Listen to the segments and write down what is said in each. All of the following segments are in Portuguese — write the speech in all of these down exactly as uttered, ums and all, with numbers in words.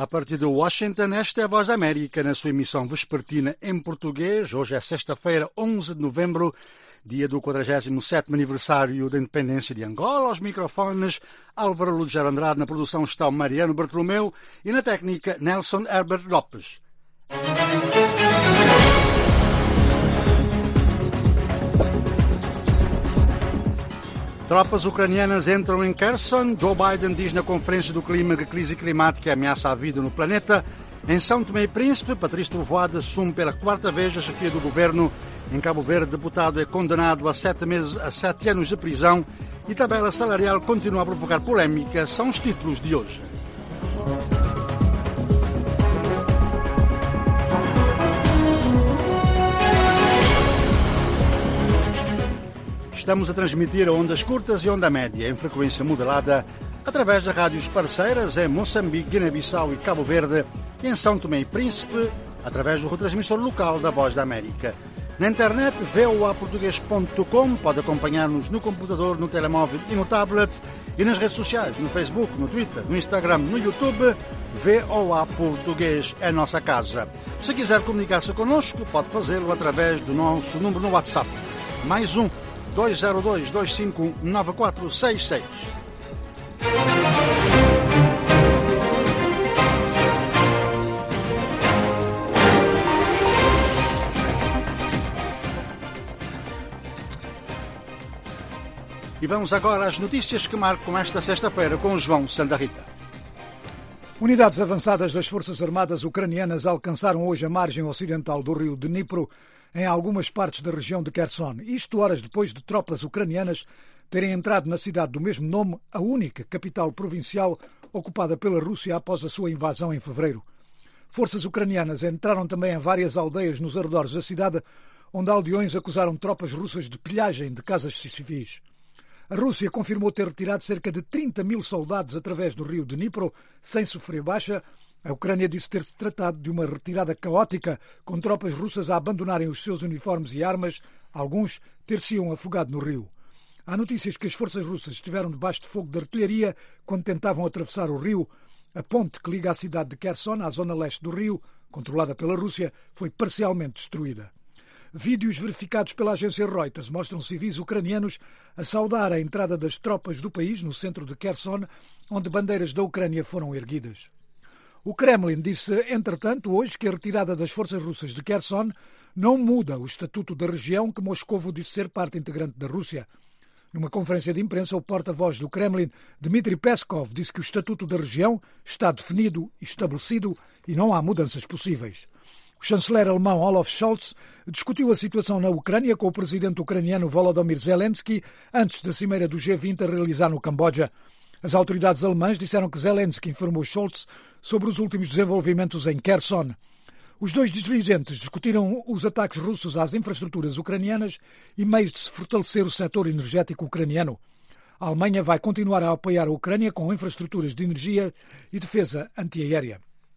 A partir de Washington, esta é a Voz da América na sua emissão vespertina em português. Hoje é sexta-feira, onze de novembro, dia do quadragésimo sétimo aniversário da independência de Angola. Aos microfones, Álvaro Lugero Andrade, na produção está o Mariano Bartolomeu e na técnica Nelson Herbert Lopes. Tropas ucranianas entram em Kherson. Joe Biden diz na Conferência do Clima que a crise climática ameaça a vida no planeta. Em São Tomé e Príncipe, Patrício Trovoada assume pela quarta vez a chefia do governo. Em Cabo Verde, deputado é condenado a sete, meses, a sete anos de prisão. E tabela salarial continua a provocar polémica. São os títulos de hoje. Estamos a transmitir a ondas curtas e onda média, em frequência modulada, através das rádios parceiras em Moçambique, Guiné-Bissau e Cabo Verde, e em São Tomé e Príncipe, através do retransmissor local da Voz da América. Na internet, v o a português ponto com, pode acompanhar-nos no computador, no telemóvel e no tablet, e nas redes sociais, no Facebook, no Twitter, no Instagram, no YouTube. V O A Português é a nossa casa. Se quiser comunicar-se connosco, pode fazê-lo através do nosso número no WhatsApp. Mais um. dois zero dois, dois cinco um, nove quatro seis seis. E vamos agora às notícias que marcam esta sexta-feira com João Santa Rita. Unidades avançadas das Forças Armadas ucranianas alcançaram hoje a margem ocidental do rio Dnipro, em algumas partes da região de Kherson, isto horas depois de tropas ucranianas terem entrado na cidade do mesmo nome, a única capital provincial ocupada pela Rússia após a sua invasão em fevereiro. Forças ucranianas entraram também em várias aldeias nos arredores da cidade, onde aldeões acusaram tropas russas de pilhagem de casas civis. A Rússia confirmou ter retirado cerca de trinta mil soldados através do rio Dnipro, sem sofrer baixa. A Ucrânia disse ter-se tratado de uma retirada caótica, com tropas russas a abandonarem os seus uniformes e armas, alguns ter-se-iam afogado no rio. Há notícias que as forças russas estiveram debaixo de fogo de artilharia quando tentavam atravessar o rio. A ponte que liga a cidade de Kherson à zona leste do rio, controlada pela Rússia, foi parcialmente destruída. Vídeos verificados pela agência Reuters mostram civis ucranianos a saudar a entrada das tropas do país no centro de Kherson, onde bandeiras da Ucrânia foram erguidas. O Kremlin disse, entretanto, hoje que a retirada das forças russas de Kherson não muda o estatuto da região que Moscovo disse ser parte integrante da Rússia. Numa conferência de imprensa, o porta-voz do Kremlin, Dmitry Peskov, disse que o estatuto da região está definido e estabelecido e não há mudanças possíveis. O chanceler alemão Olaf Scholz discutiu a situação na Ucrânia com o presidente ucraniano Volodymyr Zelensky antes da cimeira do G vinte a realizar no Camboja. As autoridades alemãs disseram que Zelensky informou Scholz sobre os últimos desenvolvimentos em Kherson. Os dois dirigentes discutiram os ataques russos às infraestruturas ucranianas e meios de se fortalecer o setor energético ucraniano. A Alemanha vai continuar a apoiar a Ucrânia com infraestruturas de energia e defesa antiaérea.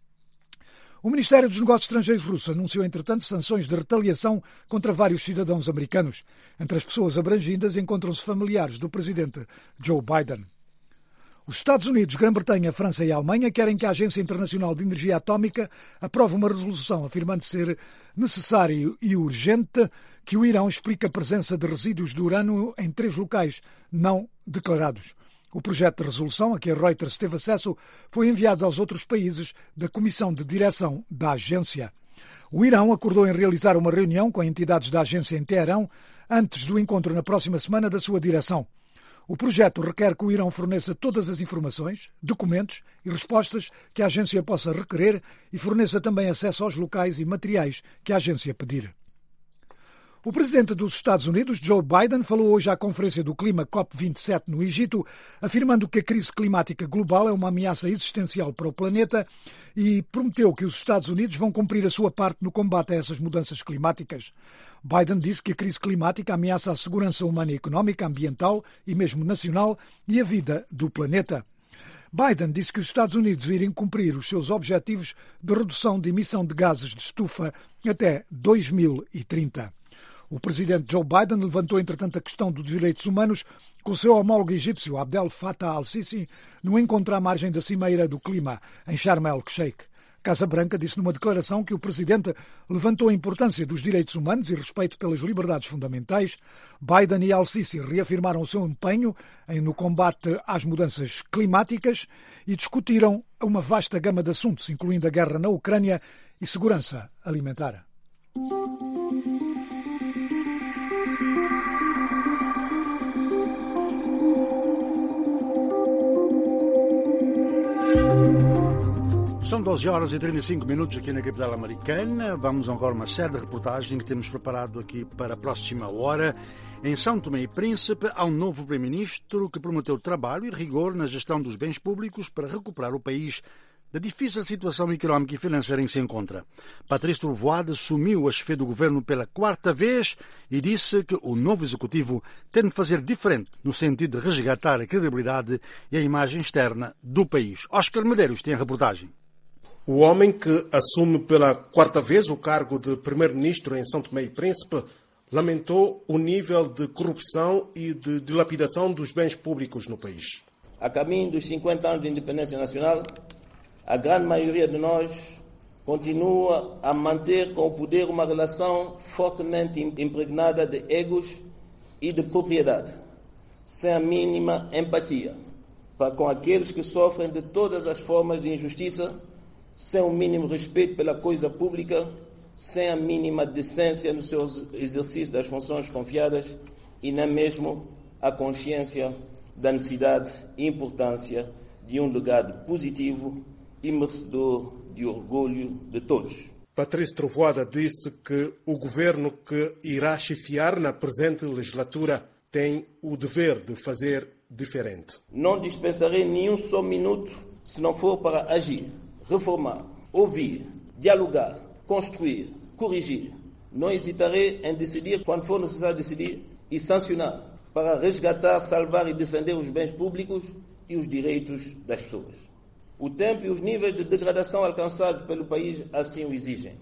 O Ministério dos Negócios Estrangeiros russo anunciou, entretanto, sanções de retaliação contra vários cidadãos americanos. Entre as pessoas abrangidas encontram-se familiares do presidente Joe Biden. Os Estados Unidos, Grã-Bretanha, França e Alemanha querem que a Agência Internacional de Energia Atómica aprove uma resolução afirmando ser necessário e urgente que o Irão explique a presença de resíduos de urânio em três locais não declarados. O projeto de resolução, a que a Reuters teve acesso, foi enviado aos outros países da Comissão de Direção da agência. O Irão acordou em realizar uma reunião com entidades da agência em Teherão antes do encontro na próxima semana da sua direção. O projeto requer que o Irão forneça todas as informações, documentos e respostas que a agência possa requerer e forneça também acesso aos locais e materiais que a agência pedir. O presidente dos Estados Unidos, Joe Biden, falou hoje à Conferência do Clima COP vinte e sete no Egito, afirmando que a crise climática global é uma ameaça existencial para o planeta e prometeu que os Estados Unidos vão cumprir a sua parte no combate a essas mudanças climáticas. Biden disse que a crise climática ameaça a segurança humana e económica, ambiental e mesmo nacional e a vida do planeta. Biden disse que os Estados Unidos irem cumprir os seus objetivos de redução de emissão de gases de estufa até dois mil e trinta. O presidente Joe Biden levantou, entretanto, a questão dos direitos humanos com o seu homólogo egípcio Abdel Fattah al-Sisi no encontro à margem da Cimeira do Clima, em Sharm el-Sheikh. Casa Branca disse numa declaração que o presidente levantou a importância dos direitos humanos e respeito pelas liberdades fundamentais. Biden e al-Sisi reafirmaram o seu empenho no combate às mudanças climáticas e discutiram uma vasta gama de assuntos, incluindo a guerra na Ucrânia e segurança alimentar. São doze horas e trinta e cinco minutos aqui na capital americana. Vamos agora a uma série de reportagens que temos preparado aqui para a próxima hora. Em São Tomé e Príncipe, há um novo primeiro-ministro que prometeu trabalho e rigor na gestão dos bens públicos para recuperar o país da difícil situação económica e financeira em que se encontra. Patrício Trovoada assumiu a chefia do governo pela quarta vez e disse que o novo executivo tem de fazer diferente no sentido de resgatar a credibilidade e a imagem externa do país. Oscar Medeiros tem a reportagem. O homem que assume pela quarta vez o cargo de primeiro-ministro em São Tomé e Príncipe lamentou o nível de corrupção e de dilapidação dos bens públicos no país. A caminho dos cinquenta anos de independência nacional, a grande maioria de nós continua a manter com o poder uma relação fortemente impregnada de egos e de propriedade, sem a mínima empatia para com aqueles que sofrem de todas as formas de injustiça, sem o mínimo respeito pela coisa pública, sem a mínima decência no seu exercício das funções confiadas e nem mesmo a consciência da necessidade e importância de um legado positivo e merecedor de orgulho de todos. Patrício Trovoada disse que o governo que irá chefiar na presente legislatura tem o dever de fazer diferente. Não dispensarei nenhum só minuto se não for para agir, reformar, ouvir, dialogar, construir, corrigir. Não hesitarei em decidir quando for necessário decidir e sancionar para resgatar, salvar e defender os bens públicos e os direitos das pessoas. O tempo e os níveis de degradação alcançados pelo país assim o exigem.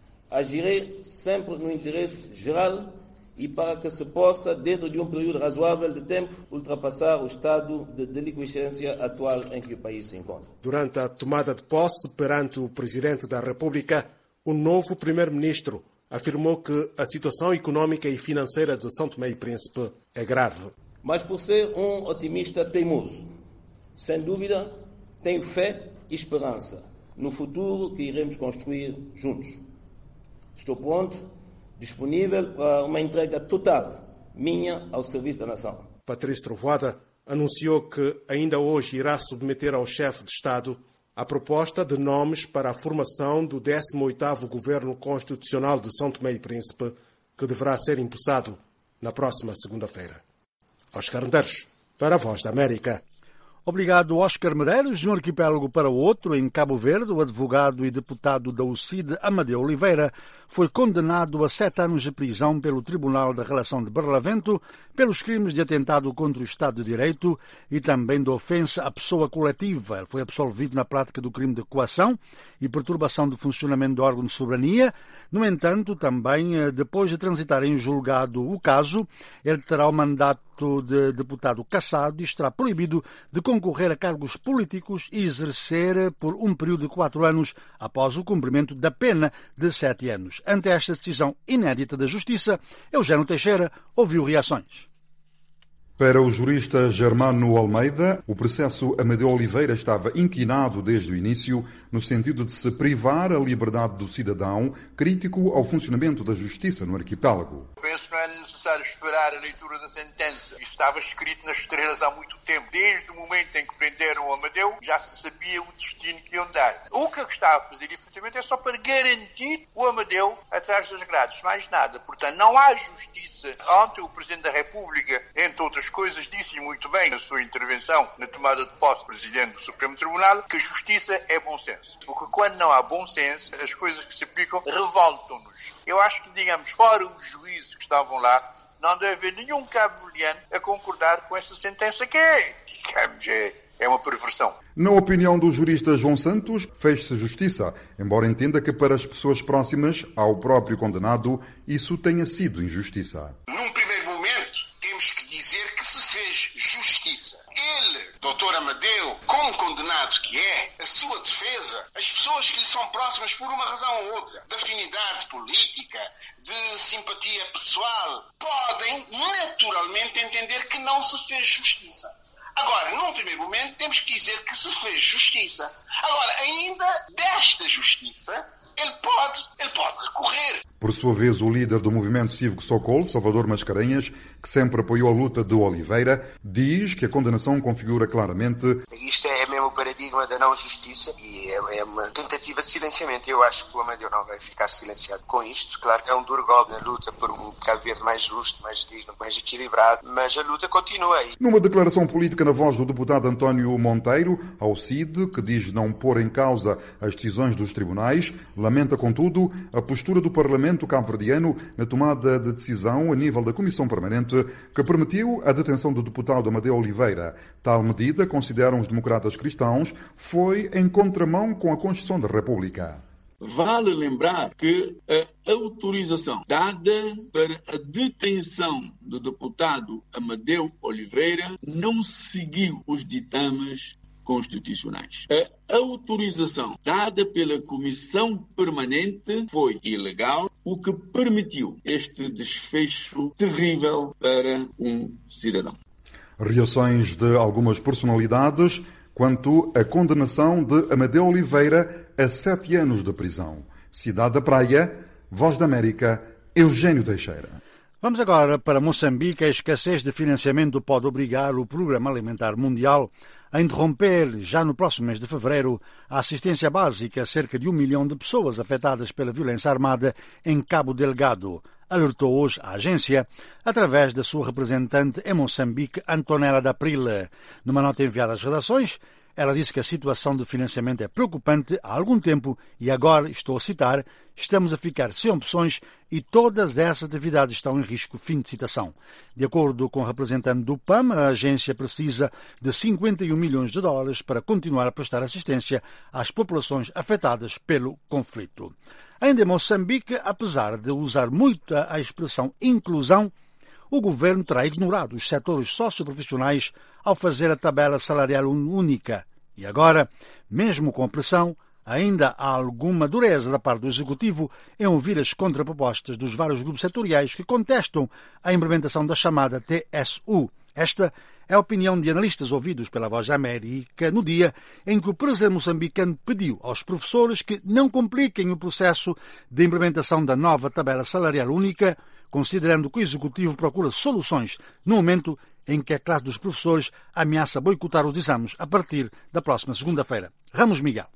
Agirei sempre no interesse geral e para que se possa, dentro de um período razoável de tempo, ultrapassar o estado de deliquescência atual em que o país se encontra. Durante a tomada de posse perante o Presidente da República, o novo Primeiro-Ministro afirmou que a situação económica e financeira de São Tomé e Príncipe é grave. Mas por ser um otimista teimoso, sem dúvida, tenho fé e esperança no futuro que iremos construir juntos. Estou pronto, disponível para uma entrega total minha ao serviço da nação. Patrício Trovoada anunciou que ainda hoje irá submeter ao chefe de Estado a proposta de nomes para a formação do décimo oitavo Governo Constitucional de São Tomé e Príncipe, que deverá ser impulsado na próxima segunda-feira. Oscar Medeiros, para a Voz da América. Obrigado, Oscar Medeiros. De um arquipélago para o outro, em Cabo Verde, o advogado e deputado da U C I D, Amadeu Oliveira, foi condenado a sete anos de prisão pelo Tribunal da Relação de Barlavento pelos crimes de atentado contra o Estado de Direito e também de ofensa à pessoa coletiva. Ele foi absolvido na prática do crime de coação e perturbação do funcionamento do órgão de soberania. No entanto, também, depois de transitar em julgado o caso, ele terá o mandato de deputado cassado e estará proibido de concorrer a cargos políticos e exercer por um período de quatro anos após o cumprimento da pena de sete anos. Ante esta decisão inédita da Justiça, Eugênio Teixeira ouviu reações. Para o jurista Germano Almeida, o processo Amadeu Oliveira estava inquinado desde o início, no sentido de se privar a liberdade do cidadão crítico ao funcionamento da justiça no arquipélago. Penso que não é necessário esperar a leitura da sentença. Isto estava escrito nas estrelas há muito tempo. Desde o momento em que prenderam o Amadeu, já se sabia o destino que iam dar. O que está a fazer, efetivamente, é só para garantir o Amadeu atrás das grades, mais nada. Portanto, não há justiça. Ontem o Presidente da República, entre outras coisas, disse muito bem na sua intervenção na tomada de posse do Presidente do Supremo Tribunal que a justiça é bom senso. Porque quando não há bom senso, as coisas que se aplicam revoltam-nos. Eu acho que, digamos, fora os juízes que estavam lá, não deve haver nenhum cabo-verdiano a concordar com esta sentença que é, digamos, é, é uma perversão. Na opinião do jurista João Santos, fez-se justiça, embora entenda que para as pessoas próximas ao próprio condenado isso tenha sido injustiça. Num primeiro momento, temos que dizer que se fez doutor Amadeu, como condenado que é, a sua defesa, as pessoas que lhe são próximas por uma razão ou outra, de afinidade política, de simpatia pessoal, podem naturalmente entender que não se fez justiça. Agora, num primeiro momento, temos que dizer que se fez justiça. Agora, ainda desta justiça, ele pode, ele pode recorrer. Por sua vez, o líder do movimento cívico Socol, Salvador Mascarenhas, que sempre apoiou a luta de Oliveira, diz que a condenação configura claramente... Isto é mesmo o paradigma da não-justiça e é, é uma tentativa de silenciamento. Eu acho que o Amadeu não vai ficar silenciado com isto. Claro que é um duro golpe na luta por um Cabo Verde mais justo, mais digno, mais equilibrado, mas a luta continua aí. Numa declaração política na voz do deputado António Monteiro, ao C I D, que diz não pôr em causa as decisões dos tribunais, lamenta, contudo, a postura do Parlamento cabo-verdiano na tomada de decisão a nível da Comissão Permanente que permitiu a detenção do deputado Amadeu Oliveira. Tal medida, consideram os democratas cristãos, foi em contramão com a Constituição da República. Vale lembrar que a autorização dada para a detenção do deputado Amadeu Oliveira não seguiu os ditames constitucionais. A autorização dada pela Comissão Permanente foi ilegal, o que permitiu este desfecho terrível para um cidadão. Reações de algumas personalidades quanto à condenação de Amadeu Oliveira a sete anos de prisão. Cidade da Praia, Voz da América, Eugênio Teixeira. Vamos agora para Moçambique. A escassez de financiamento pode obrigar o Programa Alimentar Mundial a interromper, já no próximo mês de fevereiro, a assistência básica a cerca de um milhão de pessoas afetadas pela violência armada em Cabo Delgado, alertou hoje a agência, através da sua representante em Moçambique, Antonella D'Aprile. Numa nota enviada às redações, ela disse que a situação de financiamento é preocupante há algum tempo e agora, estou a citar, estamos a ficar sem opções e todas essas atividades estão em risco. Fim de citação. De acordo com o representante do P A M, a agência precisa de cinquenta e um milhões de dólares para continuar a prestar assistência às populações afetadas pelo conflito. Ainda em Moçambique, apesar de usar muito a expressão inclusão, o governo terá ignorado os setores socioprofissionais ao fazer a tabela salarial única. E agora, mesmo com pressão, ainda há alguma dureza da parte do Executivo em ouvir as contrapropostas dos vários grupos setoriais que contestam a implementação da chamada T S U. Esta é a opinião de analistas ouvidos pela Voz da América no dia em que o presidente moçambicano pediu aos professores que não compliquem o processo de implementação da nova tabela salarial única, considerando que o Executivo procura soluções no momento em que a classe dos professores ameaça boicotar os exames a partir da próxima segunda-feira. Ramos Miguel.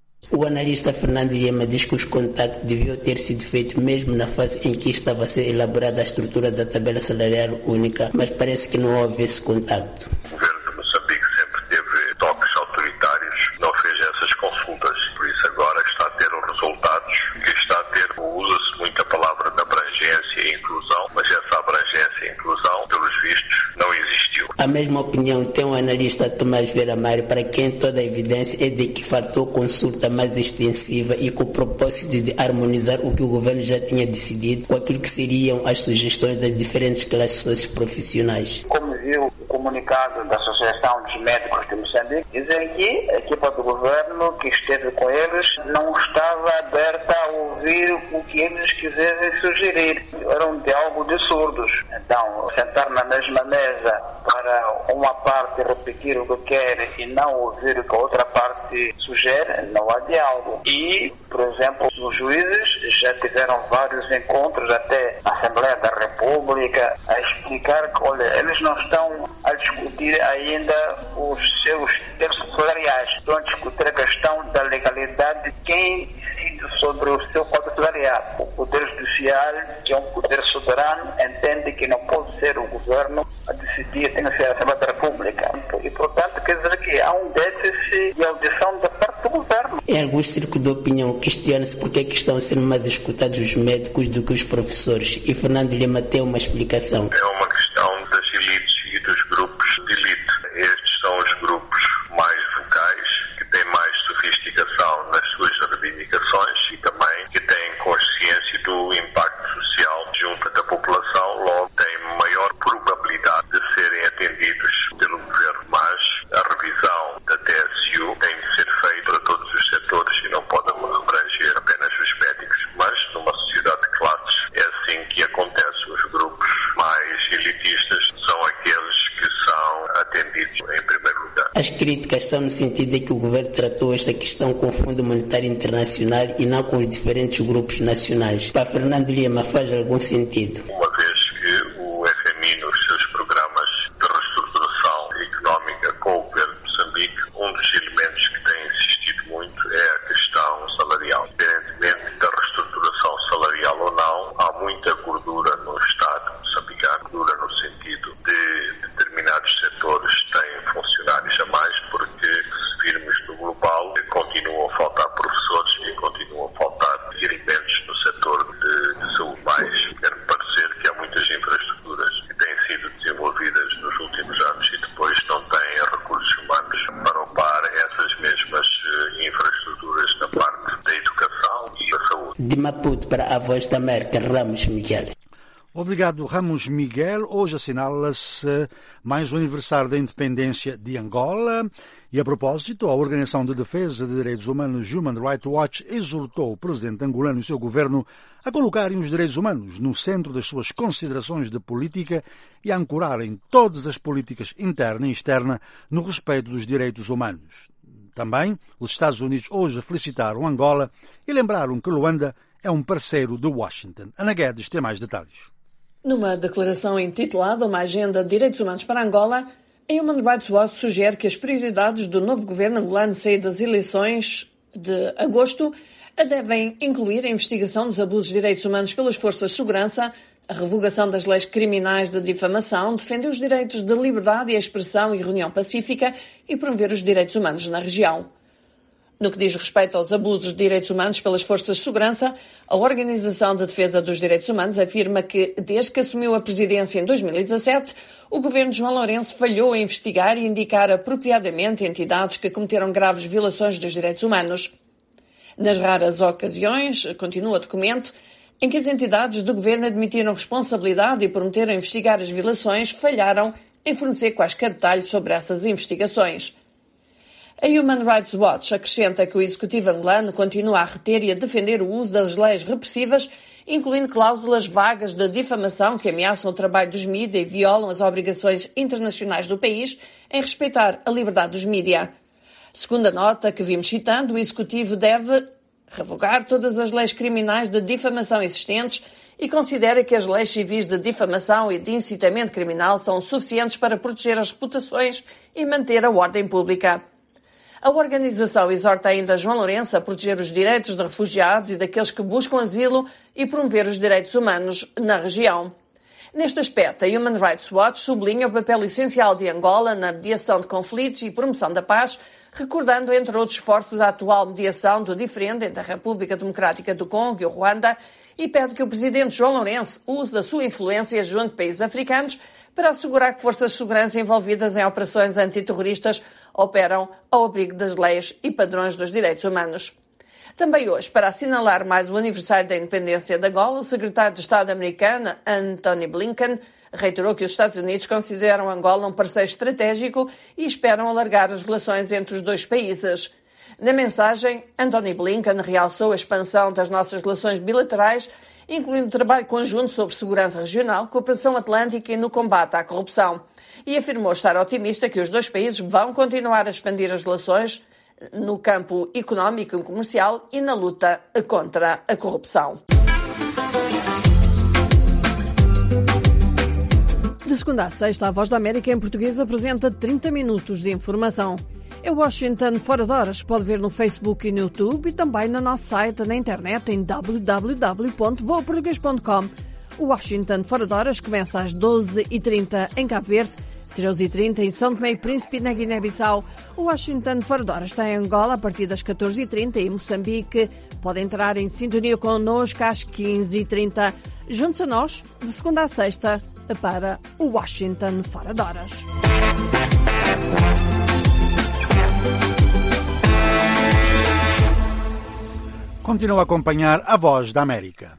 O analista Fernando Lima diz que os contactos deviam ter sido feitos mesmo na fase em que estava a ser elaborada a estrutura da tabela salarial única, mas parece que não houve esse contacto. O governo de Moçambique sempre teve toques autoritários, não fez essas consultas, por isso agora está a ter os resultados que está a ter. Usa-se muito a palavra de abrangência e inclusão, mas essa abrangência e inclusão, pelos vistos, não existiu. A mesma opinião tem o analista Tomás Vera Mário, para quem toda a evidência é de que faltou consulta mais extensiva e com o propósito de harmonizar o que o governo já tinha decidido com aquilo que seriam as sugestões das diferentes classes socioprofissionais. Como viu o comunicado da Associação dos Médicos de Moçambique, dizem que a equipa do governo que esteve com eles não estava aberta a ouvir o que eles quisessem sugerir. Era um diálogo de surdos. Então, sentar na mesma mesa para uma parte repetir o que quer e não ouvir o que a outra parte sugere, não há diálogo. E, por exemplo, os juízes já tiveram vários encontros até na Assembleia da República a explicar que, olha, eles não estão a discutir ainda os seus termos salariais, estão a discutir a questão da legalidade de quem decide sobre o seu código salarial. O Poder Judicial, que é um poder soberano, entende que não pode ser o governo a decidir, tem que ser a Assembleia da República. E, portanto, quer dizer que há um déficit de audição da parte do governo. Em alguns círculos de opinião, questiona-se por que é que estão a ser mais escutados os médicos do que os professores. E Fernando Lima tem uma explicação. É uma questão das elites e dos grupos de elite. Estes são os grupos mais vocais, que têm mais sofisticação nas suas reivindicações e também que têm consciência do impacto social junto da população, logo têm maior probabilidade de serem atendidos pelo governo. Mas a revisão críticas são no sentido de que o governo tratou esta questão com o Fundo Monetário Internacional e não com os diferentes grupos nacionais. Para Fernando Lima, faz algum sentido? Uma vez que o F M I, nos seus programas de reestruturação económica com o governo de Moçambique, um dos elementos que tem insistido muito é a questão salarial. Independentemente da reestruturação salarial ou não, há muita gordura no Estado moçambicano, gordura no sentido de determinados setores têm funcionários a mais, porque se virmos no global, continuam a faltar professores e continuam a faltar elementos no setor de, de saúde. Mais quero parecer que há muitas infraestruturas que têm sido desenvolvidas nos últimos anos e depois não têm recursos humanos para opar essas mesmas infraestruturas na parte da educação e da saúde. De Maputo para a Voz da América, Ramos Miguel. Obrigado, Ramos Miguel. Hoje assinala-se mais o aniversário da independência de Angola. E, a propósito, a Organização de Defesa de Direitos Humanos Human Rights Watch exortou o presidente angolano e o seu governo a colocarem os direitos humanos no centro das suas considerações de política e a ancorarem todas as políticas interna e externa no respeito dos direitos humanos. Também, os Estados Unidos hoje felicitaram Angola e lembraram que Luanda é um parceiro de Washington. Ana Guedes tem mais detalhes. Numa declaração intitulada Uma Agenda de Direitos Humanos para Angola, a Human Rights Watch sugere que as prioridades do novo governo angolano saído das eleições de agosto devem incluir a investigação dos abusos de direitos humanos pelas forças de segurança, a revogação das leis criminais de difamação, defender os direitos de liberdade e expressão e reunião pacífica e promover os direitos humanos na região. No que diz respeito aos abusos de direitos humanos pelas forças de segurança, a Organização de Defesa dos Direitos Humanos afirma que, desde que assumiu a presidência em dois mil e dezassete, o governo de João Lourenço falhou em investigar e indicar apropriadamente entidades que cometeram graves violações dos direitos humanos. Nas raras ocasiões, continua o documento, em que as entidades do governo admitiram responsabilidade e prometeram investigar as violações, falharam em fornecer quaisquer detalhes sobre essas investigações. A Human Rights Watch acrescenta que o executivo angolano continua a reter e a defender o uso das leis repressivas, incluindo cláusulas vagas de difamação que ameaçam o trabalho dos mídia e violam as obrigações internacionais do país em respeitar a liberdade dos mídia. Segundo a nota que vimos citando, o executivo deve revogar todas as leis criminais de difamação existentes e considera que as leis civis de difamação e de incitamento criminal são suficientes para proteger as reputações e manter a ordem pública. A organização exorta ainda João Lourenço a proteger os direitos de refugiados e daqueles que buscam asilo e promover os direitos humanos na região. Neste aspecto, a Human Rights Watch sublinha o papel essencial de Angola na mediação de conflitos e promoção da paz, recordando, entre outros esforços, a atual mediação do diferendo entre a República Democrática do Congo e o Ruanda, e pede que o presidente João Lourenço use da sua influência junto de países africanos para assegurar que forças de segurança envolvidas em operações antiterroristas operam ao abrigo das leis e padrões dos direitos humanos. Também hoje, para assinalar mais o aniversário da independência de Angola, o secretário de Estado americano, Antony Blinken, reiterou que os Estados Unidos consideram Angola um parceiro estratégico e esperam alargar as relações entre os dois países. Na mensagem, Antony Blinken realçou a expansão das nossas relações bilaterais, incluindo trabalho conjunto sobre segurança regional, cooperação atlântica e no combate à corrupção. E afirmou estar otimista que os dois países vão continuar a expandir as relações no campo económico e comercial e na luta contra a corrupção. De segunda a sexta, a Voz da América em português apresenta trinta minutos de informação. É Washington Fora de Horas, pode ver no Facebook e no YouTube e também no nosso site na internet em w w w ponto voa português ponto com. O Washington Fora de Horas começa às doze e trinta em Cabo Verde, treze e trinta em São Tomé e Príncipe na Guiné-Bissau. O Washington Fora de Horas está em Angola a partir das catorze e trinta e em Moçambique. Pode entrar em sintonia connosco às quinze e trinta. Juntos a nós, de segunda a sexta, para o Washington Fora de Horas. Continua a acompanhar a Voz da América.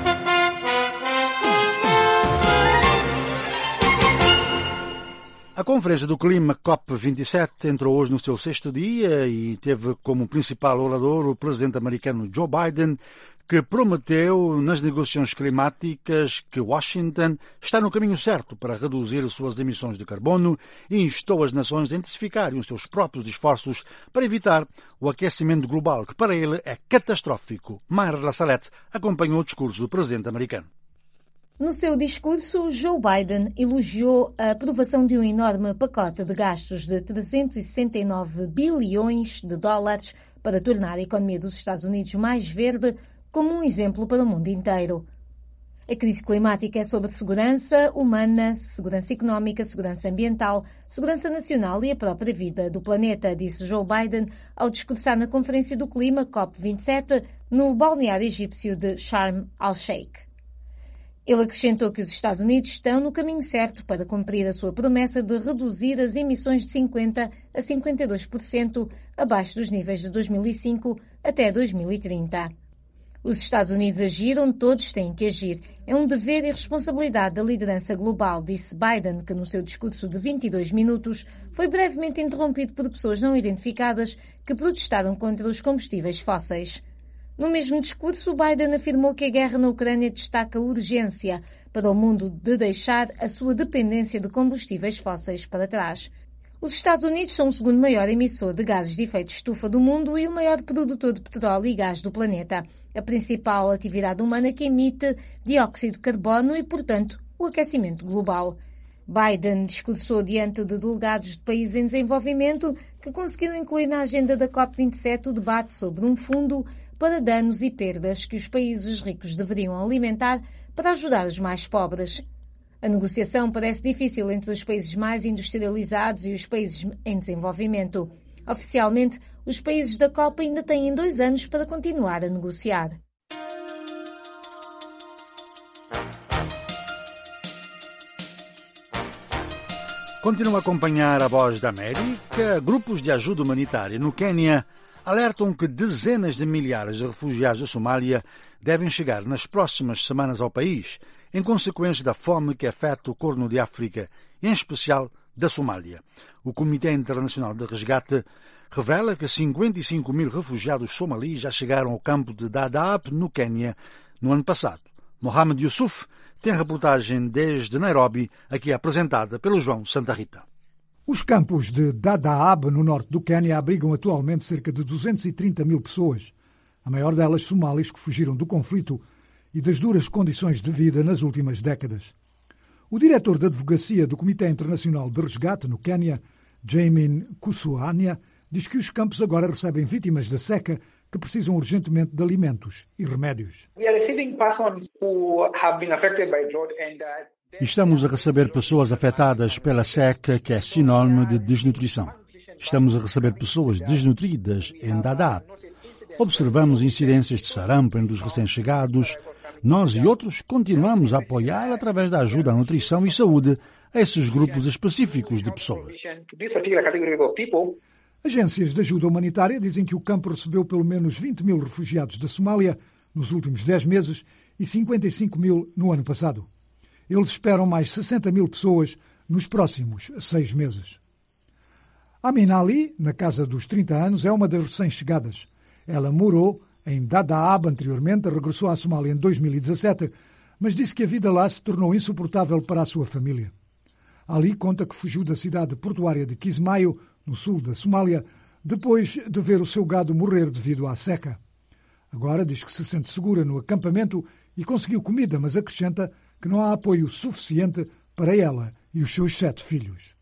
A Conferência do Clima C O P vinte e sete entrou hoje no seu sexto dia e teve como principal orador o presidente americano Joe Biden, que prometeu nas negociações climáticas que Washington está no caminho certo para reduzir suas emissões de carbono e instou as nações a intensificarem os seus próprios esforços para evitar o aquecimento global, que para ele é catastrófico. Mayra La Salette acompanhou o discurso do presidente americano. No seu discurso, Joe Biden elogiou a aprovação de um enorme pacote de gastos de trezentos e sessenta e nove bilhões de dólares para tornar a economia dos Estados Unidos mais verde, como um exemplo para o mundo inteiro. A crise climática é sobre segurança humana, segurança económica, segurança ambiental, segurança nacional e a própria vida do planeta, disse Joe Biden ao discursar na Conferência do Clima C O P vinte e sete no balneário egípcio de Sharm el-Sheikh. Ele acrescentou que os Estados Unidos estão no caminho certo para cumprir a sua promessa de reduzir as emissões de cinquenta a cinquenta e dois por cento abaixo dos níveis de dois mil e cinco até dois mil e trinta. Os Estados Unidos agiram, todos têm que agir. É um dever e responsabilidade da liderança global, disse Biden, que no seu discurso de vinte e dois minutos foi brevemente interrompido por pessoas não identificadas que protestaram contra os combustíveis fósseis. No mesmo discurso, Biden afirmou que a guerra na Ucrânia destaca a urgência para o mundo de deixar a sua dependência de combustíveis fósseis para trás. Os Estados Unidos são o segundo maior emissor de gases de efeito de estufa do mundo e o maior produtor de petróleo e gás do planeta, a principal atividade humana que emite dióxido de carbono e, portanto, o aquecimento global. Biden discursou diante de delegados de países em desenvolvimento que conseguiram incluir na agenda da C O P vinte e sete o debate sobre um fundo para danos e perdas que os países ricos deveriam alimentar para ajudar os mais pobres. A negociação parece difícil entre os países mais industrializados e os países em desenvolvimento. Oficialmente, os países da COP ainda têm dois anos para continuar a negociar. Continua a acompanhar a Voz da América. Grupos de ajuda humanitária no Quênia alertam que dezenas de milhares de refugiados da Somália devem chegar nas próximas semanas ao país, em consequência da fome que afeta o Corno de África, em especial da Somália. O Comitê Internacional de Resgate revela que cinquenta e cinco mil refugiados somalis já chegaram ao campo de Dadaab, no Quênia, no ano passado. Mohamed Yusuf tem a reportagem desde Nairobi, aqui apresentada pelo João Santa Rita. Os campos de Dadaab, no norte do Quênia, abrigam atualmente cerca de duzentas e trinta mil pessoas, a maior delas somalis que fugiram do conflito e das duras condições de vida nas últimas décadas. O diretor da advocacia do Comitê Internacional de Resgate no Quênia, Jamin Kuswania, diz que os campos agora recebem vítimas da seca que precisam urgentemente de alimentos e remédios. Estamos a receber pessoas afetadas pela seca, que é sinónimo de desnutrição. Estamos a receber pessoas desnutridas em Dadaab. Observamos incidências de sarampo entre os recém-chegados. Nós e outros continuamos a apoiar, através da ajuda à nutrição e saúde, a esses grupos específicos de pessoas. Agências de ajuda humanitária dizem que o campo recebeu pelo menos vinte mil refugiados da Somália nos últimos dez meses e cinquenta e cinco mil no ano passado. Eles esperam mais sessenta mil pessoas nos próximos seis meses. Amina Ali, na casa dos trinta anos, é uma das recém-chegadas. Ela morou em Dadaab anteriormente, regressou à Somália em dois mil e dezassete, mas disse que a vida lá se tornou insuportável para a sua família. Ali conta que fugiu da cidade portuária de Kismaayo, no sul da Somália, depois de ver o seu gado morrer devido à seca. Agora diz que se sente segura no acampamento e conseguiu comida, mas acrescenta que não há apoio suficiente para ela e os seus sete filhos.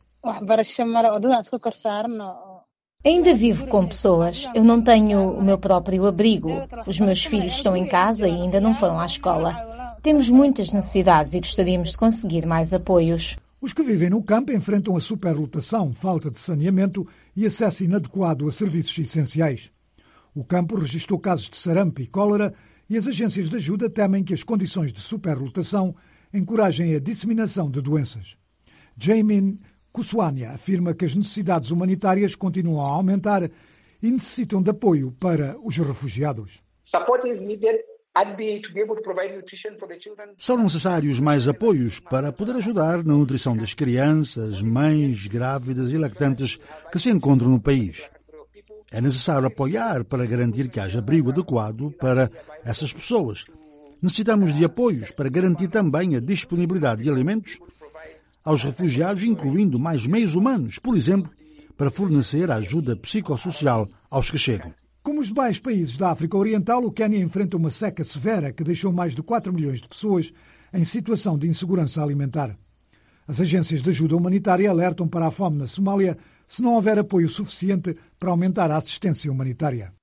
Ainda vivo com pessoas. Eu não tenho o meu próprio abrigo. Os meus filhos estão em casa e ainda não foram à escola. Temos muitas necessidades e gostaríamos de conseguir mais apoios. Os que vivem no campo enfrentam a superlotação, falta de saneamento e acesso inadequado a serviços essenciais. O campo registrou casos de sarampo e cólera e as agências de ajuda temem que as condições de superlotação encorajem a disseminação de doenças. Jamin Kuswania afirma que as necessidades humanitárias continuam a aumentar e necessitam de apoio para os refugiados. São necessários mais apoios para poder ajudar na nutrição das crianças, mães, grávidas e lactantes que se encontram no país. É necessário apoiar para garantir que haja abrigo adequado para essas pessoas. Necessitamos de apoios para garantir também a disponibilidade de alimentos aos refugiados, incluindo mais meios humanos, por exemplo, para fornecer a ajuda psicossocial aos que chegam. Como os demais países da África Oriental, o Quênia enfrenta uma seca severa que deixou mais de quatro milhões de pessoas em situação de insegurança alimentar. As agências de ajuda humanitária alertam para a fome na Somália se não houver apoio suficiente para aumentar a assistência humanitária.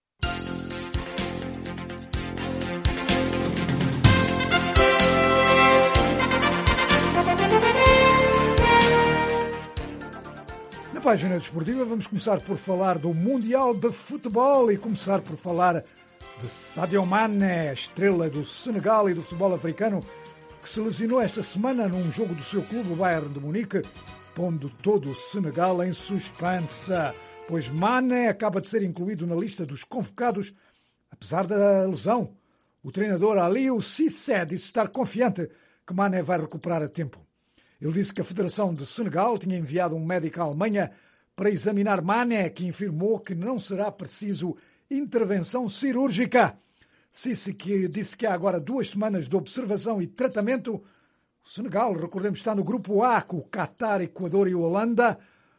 Na página desportiva vamos começar por falar do Mundial de Futebol e começar por falar de Sadio Mané, estrela do Senegal e do futebol africano, que se lesionou esta semana num jogo do seu clube, o Bayern de Munique, pondo todo o Senegal em suspense, pois Mané acaba de ser incluído na lista dos convocados, apesar da lesão. O treinador Aliou Cissé disse estar confiante que Mané vai recuperar a tempo. Ele disse que a Federação de Senegal tinha enviado um médico à Alemanha para examinar Mané, que informou que não será preciso intervenção cirúrgica. Cissé que disse que há agora duas semanas de observação e tratamento. O Senegal, recordemos, está no grupo A, com o Qatar, Equador e Holanda.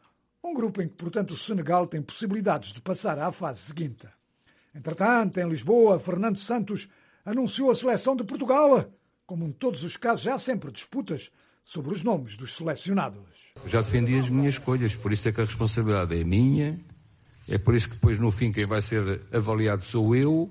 Um grupo em que, portanto, o Senegal tem possibilidades de passar à fase seguinte. Entretanto, em Lisboa, Fernando Santos anunciou a seleção de Portugal. Como em todos os casos, há sempre disputas sobre os nomes dos selecionados. Já defendi as minhas escolhas, por isso é que a responsabilidade é minha, é por isso que depois no fim quem vai ser avaliado sou eu,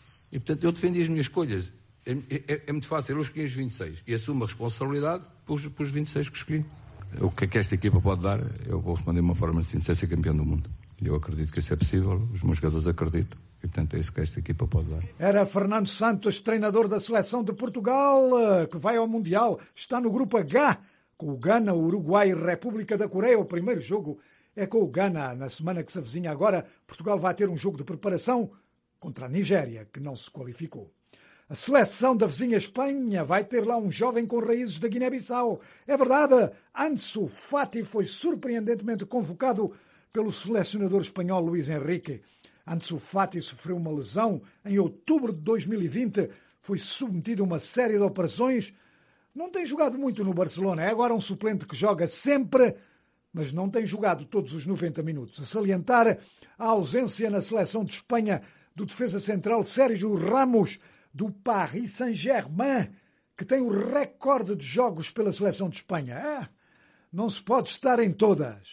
e portanto eu defendi as minhas escolhas. É, é, é muito fácil, eu escolhi os vinte e seis e assumo a responsabilidade pelos, pelos vinte e seis que escolhi. O que é que esta equipa pode dar, eu vou responder de uma forma simples, é ser campeão do mundo. Eu acredito que isso é possível, os meus jogadores acreditam. E, portanto, é isso que esta equipa pode dar. Era Fernando Santos, treinador da seleção de Portugal, que vai ao Mundial. Está no grupo H, com o Ghana, o Uruguai e a República da Coreia. O primeiro jogo é com o Ghana. Na semana que se avizinha agora, Portugal vai ter um jogo de preparação contra a Nigéria, que não se qualificou. A seleção da vizinha Espanha vai ter lá um jovem com raízes da Guiné-Bissau. É verdade, Ansu Fati foi surpreendentemente convocado pelo selecionador espanhol Luís Enrique. Ansu Fati sofreu uma lesão em outubro de dois mil e vinte, foi submetido a uma série de operações. Não tem jogado muito no Barcelona, é agora um suplente que joga sempre, mas não tem jogado todos os noventa minutos. A salientar a ausência na seleção de Espanha do defesa central Sérgio Ramos, do Paris Saint-Germain, que tem o recorde de jogos pela seleção de Espanha. É, não se pode estar em todas.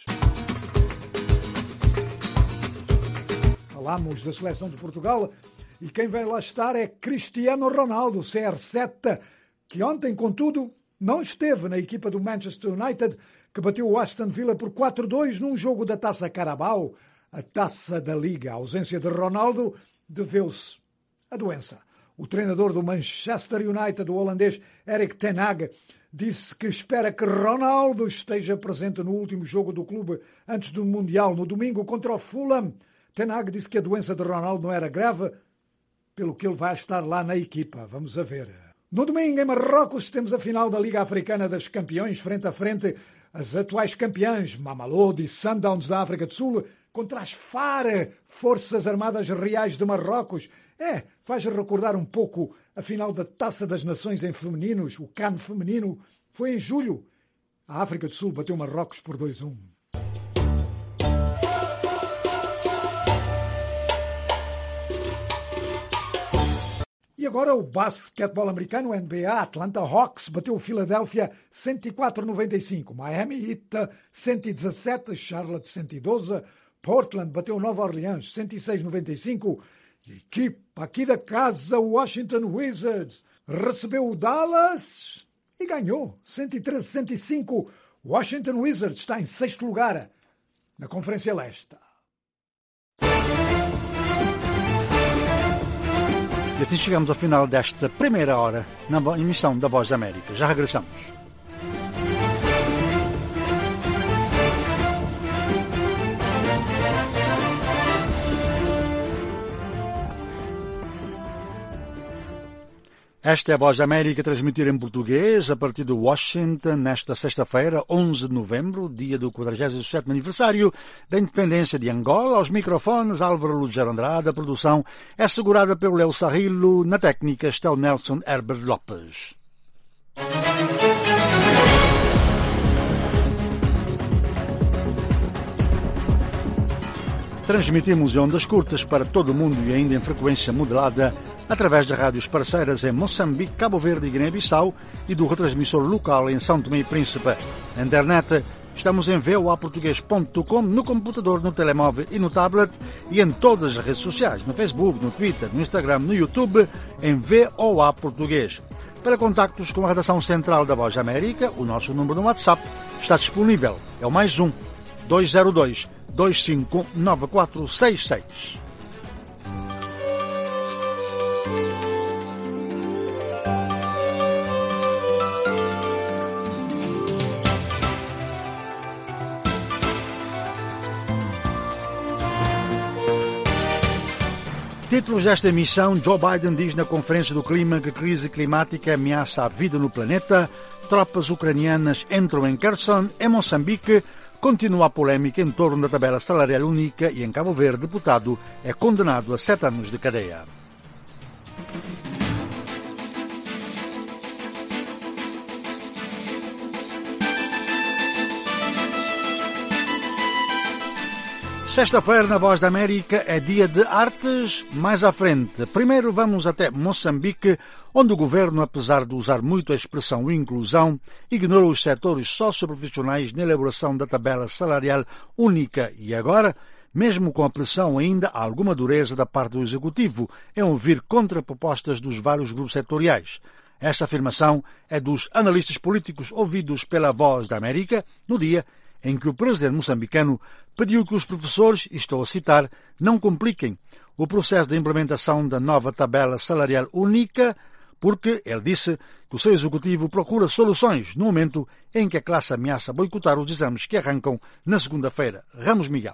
Falamos da seleção de Portugal e quem vai lá estar é Cristiano Ronaldo, C R sete, que ontem, contudo, não esteve na equipa do Manchester United, que bateu o Aston Villa por quatro a dois num jogo da Taça Carabao, a Taça da Liga. A ausência de Ronaldo deveu-se à doença. O treinador do Manchester United, o holandês Erik ten Hag, disse que espera que Ronaldo esteja presente no último jogo do clube antes do Mundial, no domingo contra o Fulham. Ten Hag disse que a doença de Ronaldo não era grave, pelo que ele vai estar lá na equipa. Vamos a ver. No domingo, em Marrocos, temos a final da Liga Africana das Campeões, frente a frente as atuais campeãs, Mamelodi e Sundowns da África do Sul, contra as F A R, Forças Armadas Reais de Marrocos. É, faz recordar um pouco a final da Taça das Nações em femininos, o CAN feminino, foi em julho. A África do Sul bateu Marrocos por dois a um. E agora o basquetebol americano, o N B A, Atlanta Hawks bateu o Philadelphia cento e quatro a noventa e cinco, Miami Heat cento e dezassete, Charlotte cento e doze, Portland bateu Nova Orleans cento e seis a noventa e cinco, e a equipa aqui da casa, o Washington Wizards, recebeu o Dallas e ganhou cento e treze a cento e cinco. O Washington Wizards está em sexto lugar na Conferência Leste. E assim chegamos ao final desta primeira hora na emissão da Voz da América. Já regressamos. Esta é a Voz da América, transmitir em português a partir de Washington, nesta sexta-feira, onze de novembro, dia do quadragésimo sétimo aniversário da independência de Angola. Aos microfones, Álvaro Lugero Andrade. A produção é assegurada pelo Léo Sarrilo. Na técnica está o Nelson Herbert Lopes. Transmitimos em ondas curtas para todo o mundo e ainda em frequência modulada através de rádios parceiras em Moçambique, Cabo Verde e Guiné-Bissau e do retransmissor local em São Tomé e Príncipe. Na internet estamos em v o a português ponto com, no computador, no telemóvel e no tablet e em todas as redes sociais, no Facebook, no Twitter, no Instagram, no YouTube, em V O A Português. Para contactos com a redação central da Voz da América, o nosso número no WhatsApp está disponível. É o mais um, dois zero dois, dois cinco nove quatro seis seis. Títulos desta emissão: Joe Biden diz na Conferência do Clima que a crise climática ameaça a vida no planeta. Tropas ucranianas entram em Kherson. Em Moçambique, continua a polémica em torno da tabela salarial única e em Cabo Verde, deputado é condenado a sete anos de cadeia. Sexta-feira, na Voz da América, é dia de artes. Mais à frente, primeiro vamos até Moçambique, onde o governo, apesar de usar muito a expressão inclusão, ignorou os setores socioprofissionais na elaboração da tabela salarial única e agora, mesmo com a pressão ainda, há alguma dureza da parte do Executivo em ouvir contrapropostas dos vários grupos setoriais. Esta afirmação é dos analistas políticos ouvidos pela Voz da América no dia em que o presidente moçambicano pediu que os professores, estou a citar, não compliquem o processo de implementação da nova tabela salarial única, porque ele disse que o seu executivo procura soluções no momento em que a classe ameaça boicotar os exames que arrancam na segunda-feira. Ramos Miguel.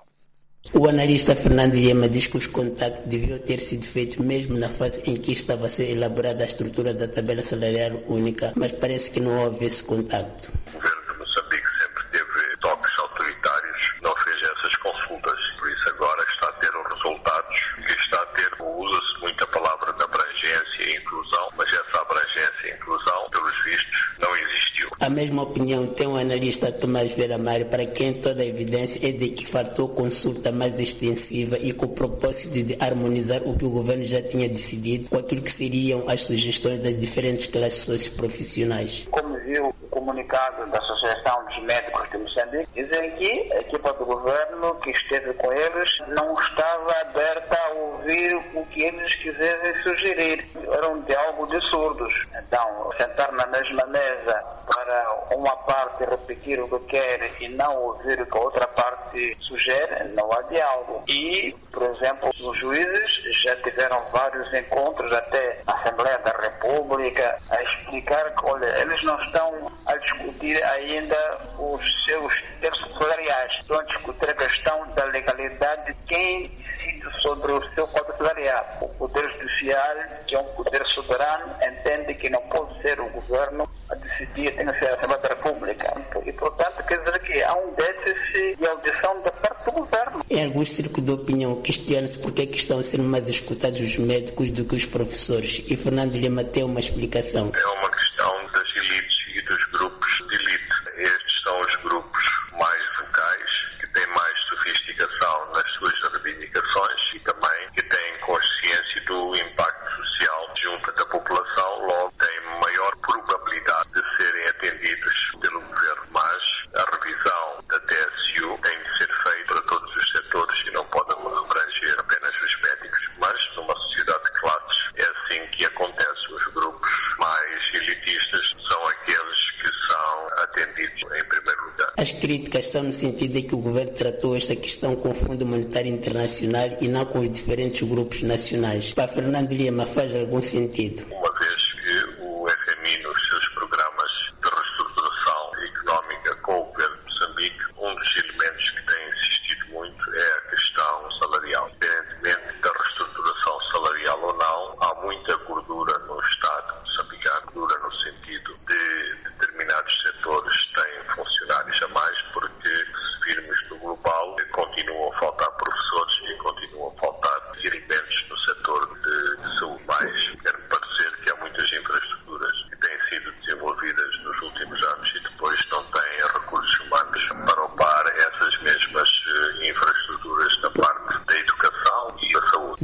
O analista Fernando Lima diz que os contactos deviam ter sido feitos mesmo na fase em que estava a ser elaborada a estrutura da tabela salarial única, mas parece que não houve esse contacto. O governo de Moçambique sempre teve toques autoritários, não fez essas consultas, por isso agora está a ter os resultados que está a ter. Usa-se muito a palavra de abrangência e inclusão, mas essa abrangência e inclusão, pelos vistos, não existiu. A mesma opinião tem o analista Tomás Vera Mário, para quem toda a evidência é de que faltou consulta mais extensiva e com o propósito de harmonizar o que o governo já tinha decidido com aquilo que seriam as sugestões das diferentes classes socioprofissionais. Como viu o comunicado da Associação dos Médicos de Moçambique, dizem que a equipa do governo que esteve com eles não estava aberta a ouvir o que eles quisessem sugerir. Era um diálogo de surdos. Então, sentar na mesma mesa para uma parte repetir o que quer e não ouvir o que a outra parte sugere, não há diálogo. E, por exemplo, os juízes já tiveram vários encontros até na Assembleia da República a explicar que, olha, eles não estão a discutir ainda os seus textos salariais, estão a discutir a questão da legalidade de quem decide sobre o seu código salarial. O Poder Judicial, que é um poder soberano, entende que não pode ser o governo a decidir, tem que ser a Assembleia da República. E, portanto, quer dizer que há um déficit de audição da parte do governo. Em alguns círculos de opinião, questiona-se por que estão a ser mais escutados os médicos do que os professores. E Fernando Lima tem uma explicação. É uma questão das elites e dos grupos de elite. Estes são os grupos mais vocais, que têm mais sofisticação nas suas reivindicações e também que têm consciência do impacto social junto da população, logo têm maior probabilidade de serem atendidos pelo governo. Mas a revisão da T S U tem de ser feita para todos os setores e não pode abranger apenas os médicos. Mas numa sociedade de classes é assim que acontece. Os grupos mais elitistas são aqueles que são atendidos em primeiro lugar. As críticas são no sentido de que o governo tratou esta questão com o Fundo Monetário Internacional e não com os diferentes grupos nacionais. Para Fernando Lima, faz algum sentido? Uma vez que o F M I, nos seus programas de reestruturação económica com o governo de Moçambique, um dos elementos que tem insistido muito é a questão salarial. Independentemente da reestruturação salarial ou não, há muita gordura no Estado de Moçambique.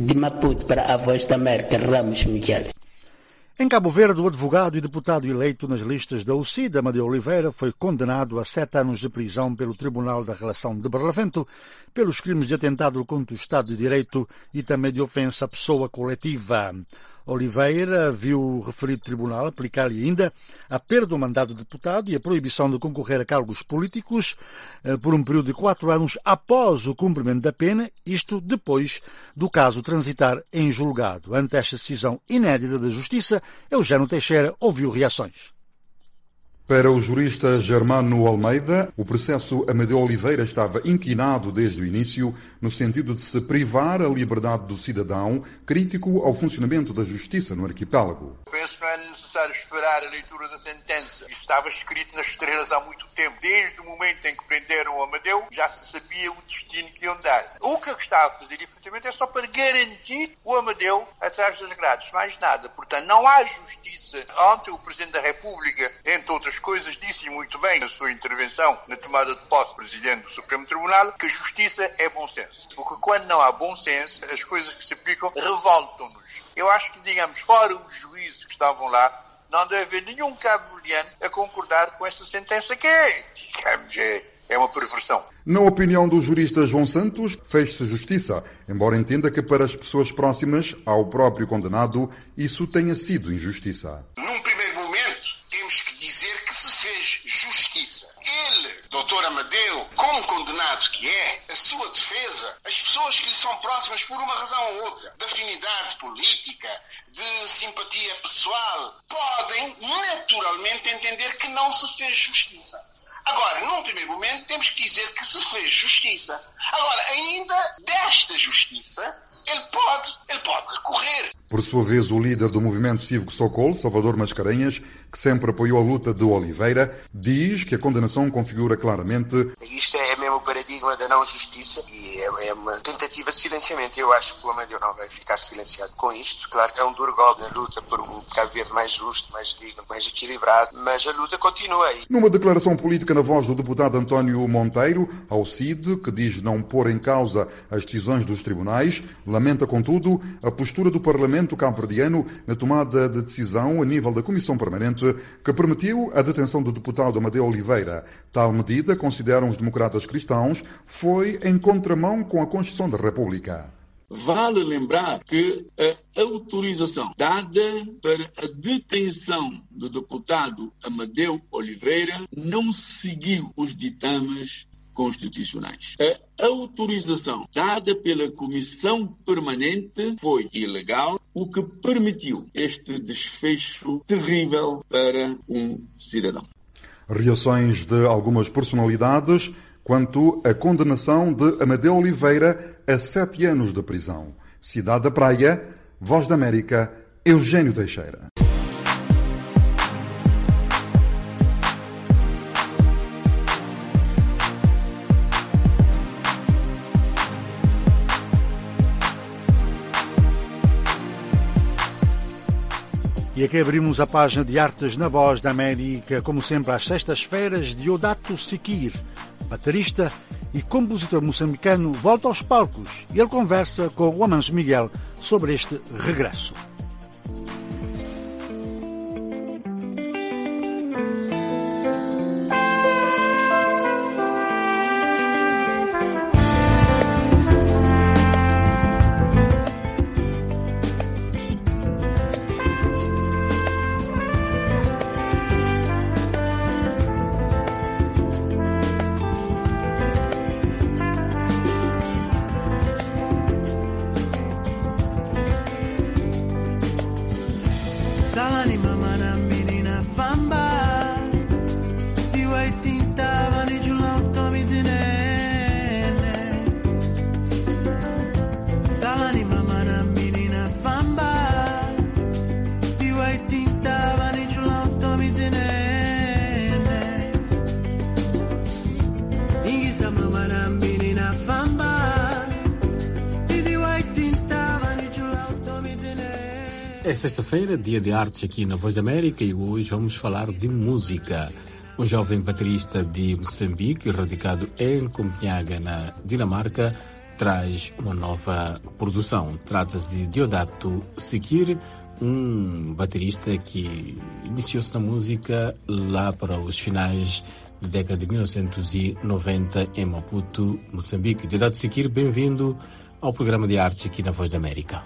De Maputo para a Voz da América, Ramos Miguel. Em Cabo Verde, o advogado e deputado eleito nas listas da U C I D, Amadeu Oliveira, foi condenado a sete anos de prisão pelo Tribunal da Relação de Barlavento pelos crimes de atentado contra o Estado de Direito e também de ofensa à pessoa coletiva. Oliveira viu o referido tribunal aplicar-lhe ainda a perda do mandato de deputado e a proibição de concorrer a cargos políticos eh, por um período de quatro anos após o cumprimento da pena, isto depois do caso transitar em julgado. Ante esta decisão inédita da Justiça, Eugênio Teixeira ouviu reações. Para o jurista Germano Almeida, o processo Amadeu Oliveira estava inquinado desde o início no sentido de se privar a liberdade do cidadão crítico ao funcionamento da justiça no arquipélago. Penso que não é necessário esperar a leitura da sentença. Isto estava escrito nas estrelas há muito tempo. Desde o momento em que prenderam o Amadeu, já se sabia o destino que iam dar. O que está a fazer, efetivamente, é só para garantir o Amadeu atrás das grades. Mais nada. Portanto, não há justiça. Ontem o Presidente da República, entre outras coisas, disse muito bem na sua intervenção na tomada de posse do Presidente do Supremo Tribunal que a justiça é bom senso. Porque quando não há bom senso, as coisas que se aplicam revoltam-nos. Eu acho que, digamos, fora os juízes que estavam lá, não deve haver nenhum cabo-verdiano a concordar com esta sentença que é, digamos, é, é uma perversão. Na opinião do jurista João Santos, fez-se justiça, embora entenda que para as pessoas próximas ao próprio condenado isso tenha sido injustiça. Num primeiro momento, temos que dizer que se fez justiça. Ele, doutor Amadeu, como condenado que é, a sua defesa, as pessoas que lhe são próximas por uma razão ou outra, de afinidade política, de simpatia pessoal, podem naturalmente entender que não se fez justiça. Agora, num primeiro momento, temos que dizer que se fez justiça. Agora, ainda desta justiça, ele pode, ele pode recorrer. Por sua vez, o líder do movimento cívico Socorro, Salvador Mascarenhas, que sempre apoiou a luta de Oliveira, diz que a condenação configura claramente... Isto é mesmo o paradigma da não-justiça e é, é uma tentativa de silenciamento. Eu acho que o Amadeu não vai ficar silenciado com isto. Claro que é um duro golpe na luta por um Cabo Verde mais justo, mais digno, mais equilibrado, mas a luta continua aí. Numa declaração política na voz do deputado António Monteiro, ao C I D, que diz não pôr em causa as decisões dos tribunais, lamenta, contudo, a postura do Parlamento cabo-verdiano na tomada de decisão a nível da Comissão Permanente que permitiu a detenção do deputado Amadeu Oliveira. Tal medida, consideram os democratas cristãos, foi em contramão com a Constituição da República. Vale lembrar que a autorização dada para a detenção do deputado Amadeu Oliveira não seguiu os ditames constitucionais. A autorização dada pela Comissão Permanente foi ilegal, o que permitiu este desfecho terrível para um cidadão. Reações de algumas personalidades quanto à condenação de Amadeu Oliveira a sete anos de prisão. Cidade da Praia, Voz da América, Eugênio Teixeira. E aqui abrimos a página de artes na Voz da América, como sempre às sextas-feiras. Diodato Sikir, baterista e compositor moçambicano, volta aos palcos e ele conversa com o Ramos Miguel sobre este regresso. É sexta-feira, dia de artes aqui na Voz da América e hoje vamos falar de música. Um jovem baterista de Moçambique, radicado em Copenhaga, na Dinamarca, traz uma nova produção. Trata-se de Deodato Sikir, um baterista que iniciou-se na música lá para os finais da década de mil novecentos e noventa em Maputo, Moçambique. Deodato Sikir, bem-vindo ao programa de arte aqui na Voz da América.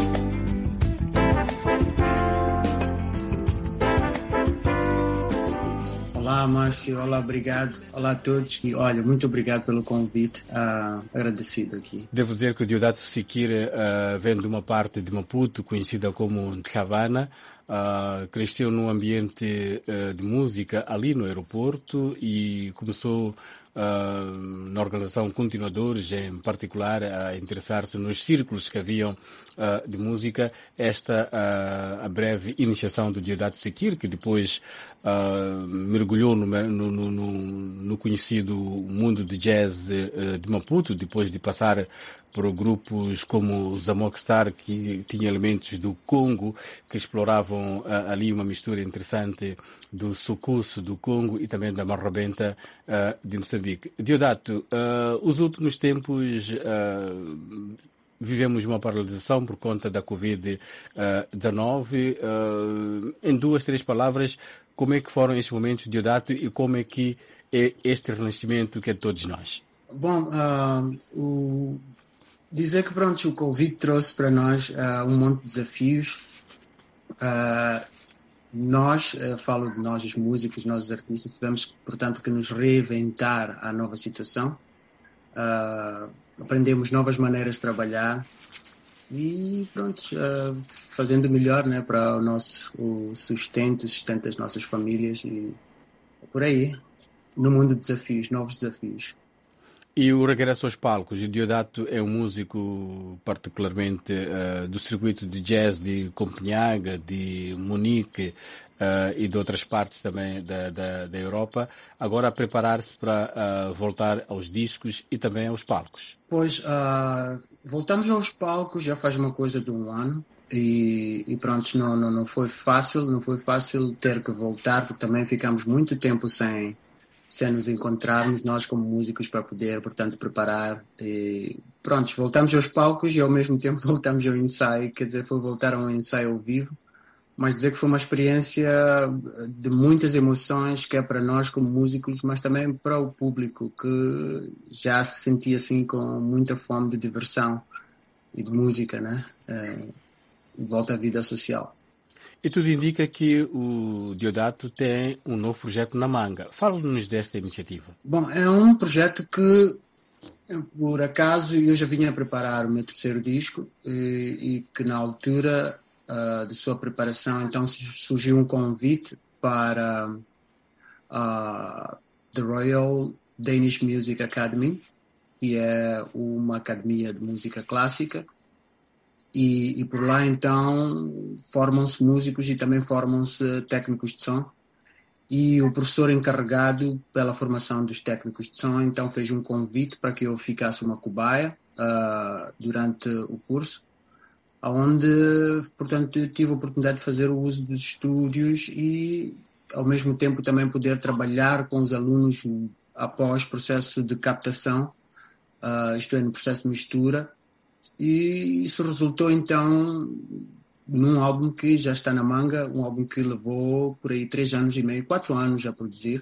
Olá, Márcio. Olá, obrigado. Olá a todos. E olha, muito obrigado pelo convite. Uh, agradecido aqui. Devo dizer que o Deodato Sikir uh, vem de uma parte de Maputo, conhecida como Havana. Uh, cresceu num ambiente uh, de música ali no aeroporto e começou uh, na organização Continuadores, em particular, a interessar-se nos círculos que haviam uh, de música. Esta uh, a breve iniciação do Deodato Sikir, que depois uh, mergulhou no, no, no, no conhecido mundo de jazz uh, de Maputo, depois de passar por grupos como o Zamok Star, que tinha elementos do Congo, que exploravam uh, ali uma mistura interessante do socuço do Congo e também da marrabenta uh, de Moçambique. Deodato, uh, os últimos tempos uh, vivemos uma paralisação por conta da covid dezenove. Uh, em duas, três palavras, como é que foram esses momentos, Deodato, e como é que é este renascimento que é de todos nós? Bom, uh, o... dizer que pronto, o Covid trouxe para nós uh, um monte de desafios. Uh, nós, uh, falo de nós os músicos, nós os artistas, tivemos, portanto, que nos reinventar à nova situação. Uh, aprendemos novas maneiras de trabalhar e pronto, uh, fazendo melhor, né, para o nosso o sustento, o sustento das nossas famílias e por aí, no mundo de desafios, novos desafios. E o regresso aos palcos. O Deodato é um músico particularmente uh, do circuito de jazz de Copenhaga, de Munique uh, e de outras partes também da, da, da Europa. Agora a preparar-se para uh, voltar aos discos e também aos palcos. Pois, uh, voltamos aos palcos já faz uma coisa de um ano. E, e pronto, não, não, não foi fácil, não foi fácil ter que voltar, porque também ficamos muito tempo sem... sem nos encontrarmos, nós como músicos, para poder, portanto, preparar. E pronto, voltamos aos palcos e ao mesmo tempo voltamos ao ensaio, quer dizer, foi voltar a um ensaio ao vivo, mas dizer que foi uma experiência de muitas emoções, que é para nós como músicos, mas também para o público, que já se sentia assim com muita fome de diversão e de música, né? É, volta à vida social. E tudo indica que o Deodato tem um novo projeto na manga. Fala-nos desta iniciativa. Bom, é um projeto que, por acaso, eu já vinha a preparar o meu terceiro disco e, e que na altura uh, de sua preparação, então surgiu um convite para uh, The Royal Danish Music Academy, que é uma academia de música clássica. E, e por lá, então, formam-se músicos e também formam-se técnicos de som. E o professor encarregado pela formação dos técnicos de som, então, fez um convite para que eu ficasse uma cobaia uh, durante o curso, onde, portanto, tive a oportunidade de fazer o uso dos estúdios e, ao mesmo tempo, também poder trabalhar com os alunos após processo de captação, uh, isto é, no processo de mistura. E isso resultou então num álbum que já está na manga, um álbum que levou por aí três anos e meio, quatro anos a produzir.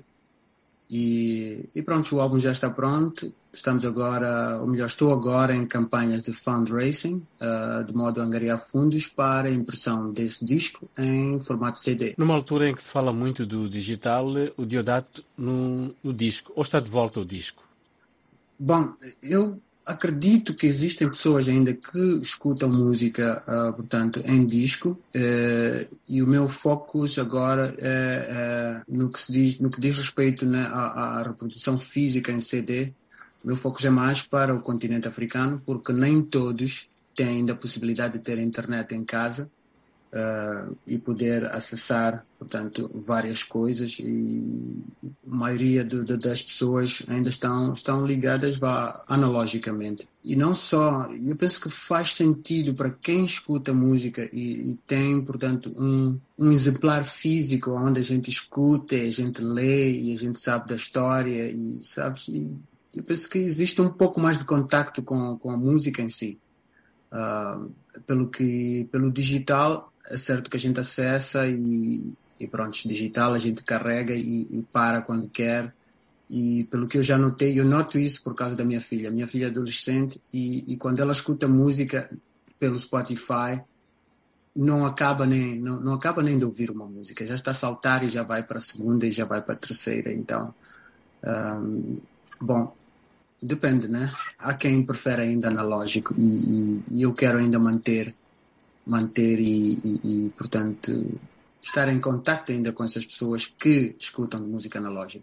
E, e pronto, o álbum já está pronto. Estamos agora, ou melhor, estou agora em campanhas de fundraising, uh, de modo a angariar fundos para a impressão desse disco em formato C D. Numa altura em que se fala muito do digital, o Deodato no, no disco, ou está de volta ao disco? Bom, eu acredito que existem pessoas ainda que escutam música, uh, portanto, em disco, uh, e o meu foco agora é, é no, que se diz, no que diz respeito, né, à, à reprodução física em C D. O meu foco é mais para o continente africano, porque nem todos têm ainda a possibilidade de ter internet em casa uh, e poder acessar, portanto, várias coisas, e a maioria do, do, das pessoas ainda estão, estão ligadas vá, analogicamente. E não só, eu penso que faz sentido para quem escuta música e, e tem, portanto, um, um exemplar físico onde a gente escuta, a gente lê e a gente sabe da história e, sabe, e eu penso que existe um pouco mais de contacto com, com a música em si. Uh, pelo que, pelo digital, é certo que a gente acessa e, e pronto, digital a gente carrega e, e para quando quer. E pelo que eu já notei, eu noto isso por causa da minha filha. Minha filha é adolescente e, e quando ela escuta música pelo Spotify, não acaba nem não, não acaba nem de ouvir uma música. Já está a saltar e já vai para a segunda e já vai para a terceira. Então, um, bom, depende, né? Há quem prefere ainda analógico e, e, e eu quero ainda manter, manter e, e, e, portanto, estar em contato ainda com essas pessoas que escutam música analógica.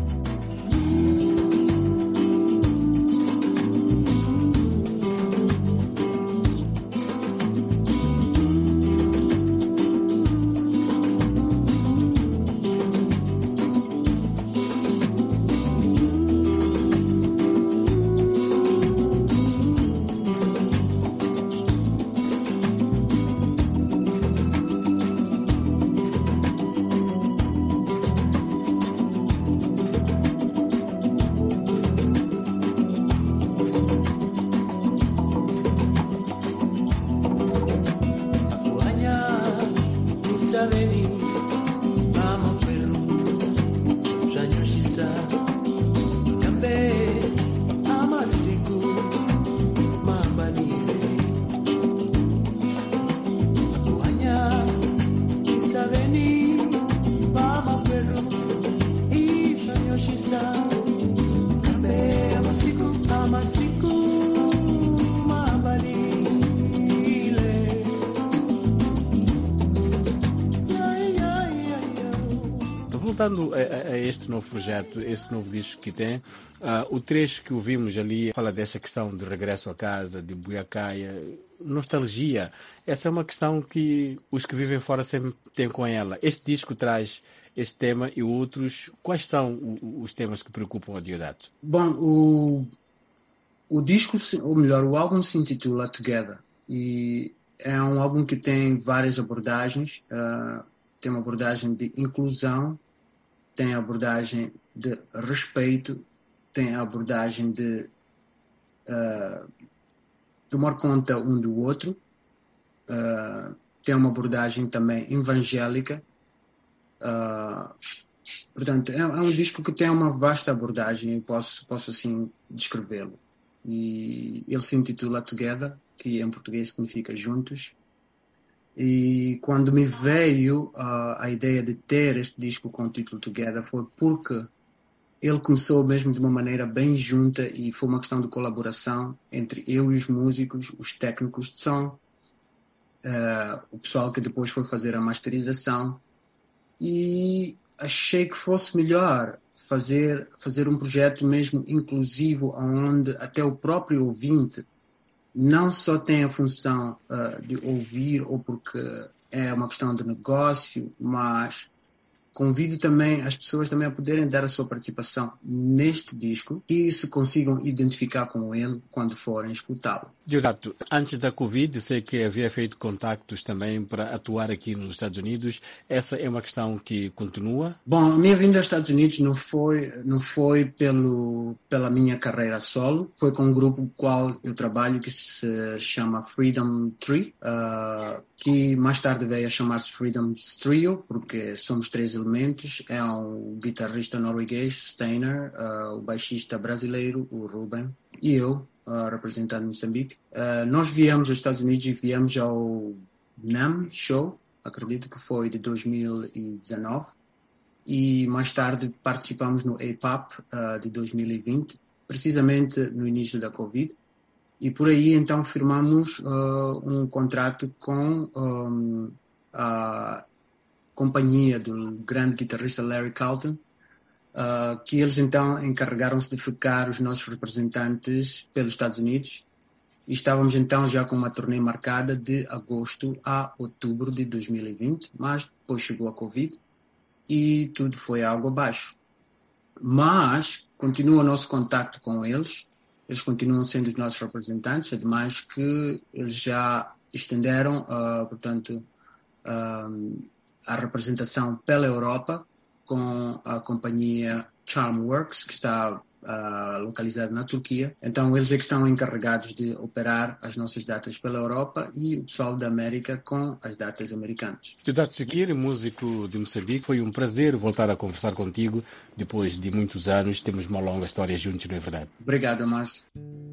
Voltando a, a este novo projeto, este novo disco que tem, uh, o trecho que ouvimos ali fala dessa questão de regresso a casa, de Buiacaia, nostalgia. Essa é uma questão que os que vivem fora sempre têm com ela. Este disco traz este tema e outros. Quais são o, os temas que preocupam a Diodato? Bom, o, o disco, ou melhor, o álbum se intitula Together e é um álbum que tem várias abordagens. Uh, tem uma abordagem de inclusão, tem a abordagem de respeito, tem a abordagem de uh, tomar conta um do outro, uh, tem uma abordagem também evangélica. Uh, portanto, é, é um disco que tem uma vasta abordagem, eu posso, posso assim descrevê-lo. E ele se intitula Together, que em português significa juntos. E quando me veio uh, a ideia de ter este disco com o título Together foi porque ele começou mesmo de uma maneira bem junta e foi uma questão de colaboração entre eu e os músicos, os técnicos de som, uh, o pessoal que depois foi fazer a masterização, e achei que fosse melhor fazer, fazer um projeto mesmo inclusivo onde até o próprio ouvinte não só tem a função uh, de ouvir ou porque é uma questão de negócio, mas convido também as pessoas também a poderem dar a sua participação neste disco e se consigam identificar com ele quando forem escutá-lo. Diodato, antes da Covid, sei que havia feito contactos também para atuar aqui nos Estados Unidos. Essa é uma questão que continua? Bom, a minha vinda aos Estados Unidos não foi, não foi pelo, pela minha carreira solo, foi com um grupo com o qual eu trabalho que se chama Freedom Tree, uh, que mais tarde veio a chamar-se Freedom Trio, porque somos três elementos. É um guitarrista norueguês, Steiner, uh, o baixista brasileiro, o Ruben, e eu, uh, representando Moçambique. Uh, nós viemos aos Estados Unidos e viemos ao NAMM Show, acredito que foi de dois mil e dezenove, e mais tarde participamos no A P A P uh, de dois mil e vinte, precisamente no início da Covid. E por aí, então, firmamos uh, um contrato com um, a companhia do grande guitarrista Larry Carlton, uh, que eles, então, encarregaram-se de ficar os nossos representantes pelos Estados Unidos. E estávamos, então, já com uma turnê marcada de agosto a outubro de dois mil e vinte, mas depois chegou a Covid e tudo foi água abaixo. Mas continua o nosso contacto com eles. Eles continuam sendo os nossos representantes, ademais que eles já estenderam, uh, portanto, uh, a representação pela Europa com a companhia Charmworks, que está uh, localizado na Turquia. Então eles é que estão encarregados de operar as nossas datas pela Europa e o pessoal da América com as datas americanas. Deodato Sekir, músico de Moçambique, foi um prazer voltar a conversar contigo depois de muitos anos. Temos uma longa história juntos, não é verdade? Obrigado, Márcio.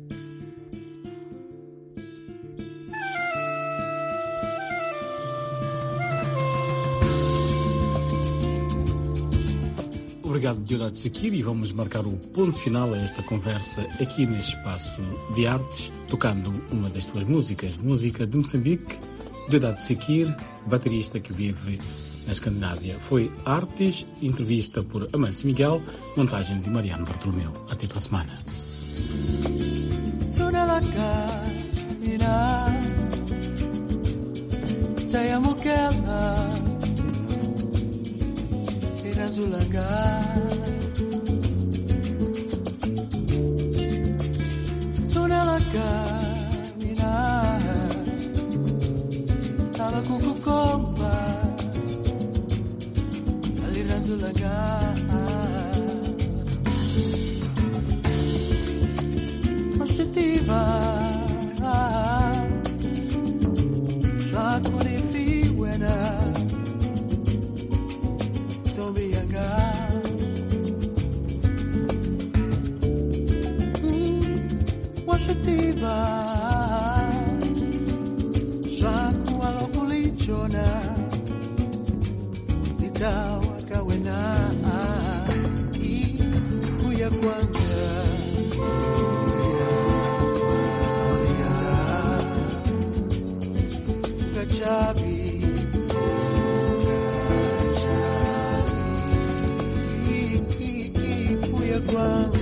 Obrigado, Deodato Sekir, e vamos marcar o ponto final a esta conversa aqui neste espaço de artes, tocando uma das tuas músicas, música de Moçambique, Deodato Sekir, baterista que vive na Escandinávia. Foi Artes, entrevista por Amâncio Miguel, montagem de Mariano Bartolomeu. Até para a semana. Zulaga Zunela Kamina Tala Kuku Kompa Aliran Zulaga Positiva Shakuni Fiwena Shaku alokulichona Nitawa kawena Kuya kwanga Kachabi Kuya kwanga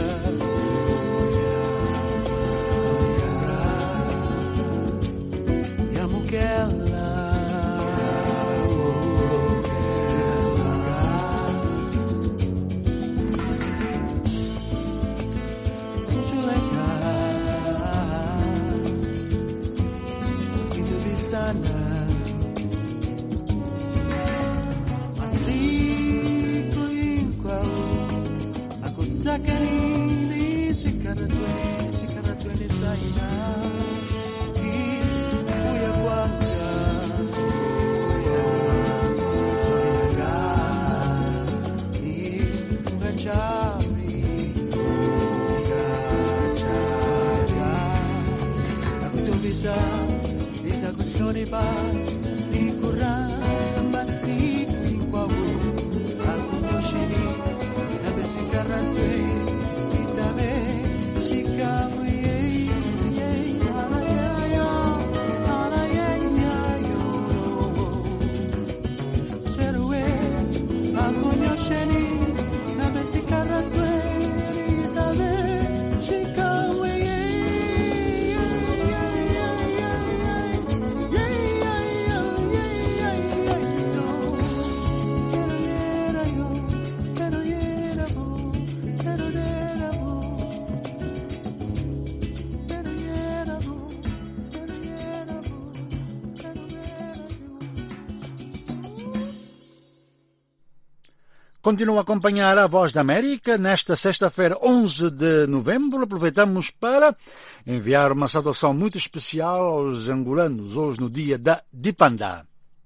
Continua a acompanhar a Voz da América. Nesta sexta-feira, onze de novembro, aproveitamos para enviar uma saudação muito especial aos angolanos, hoje no dia da Dipanda.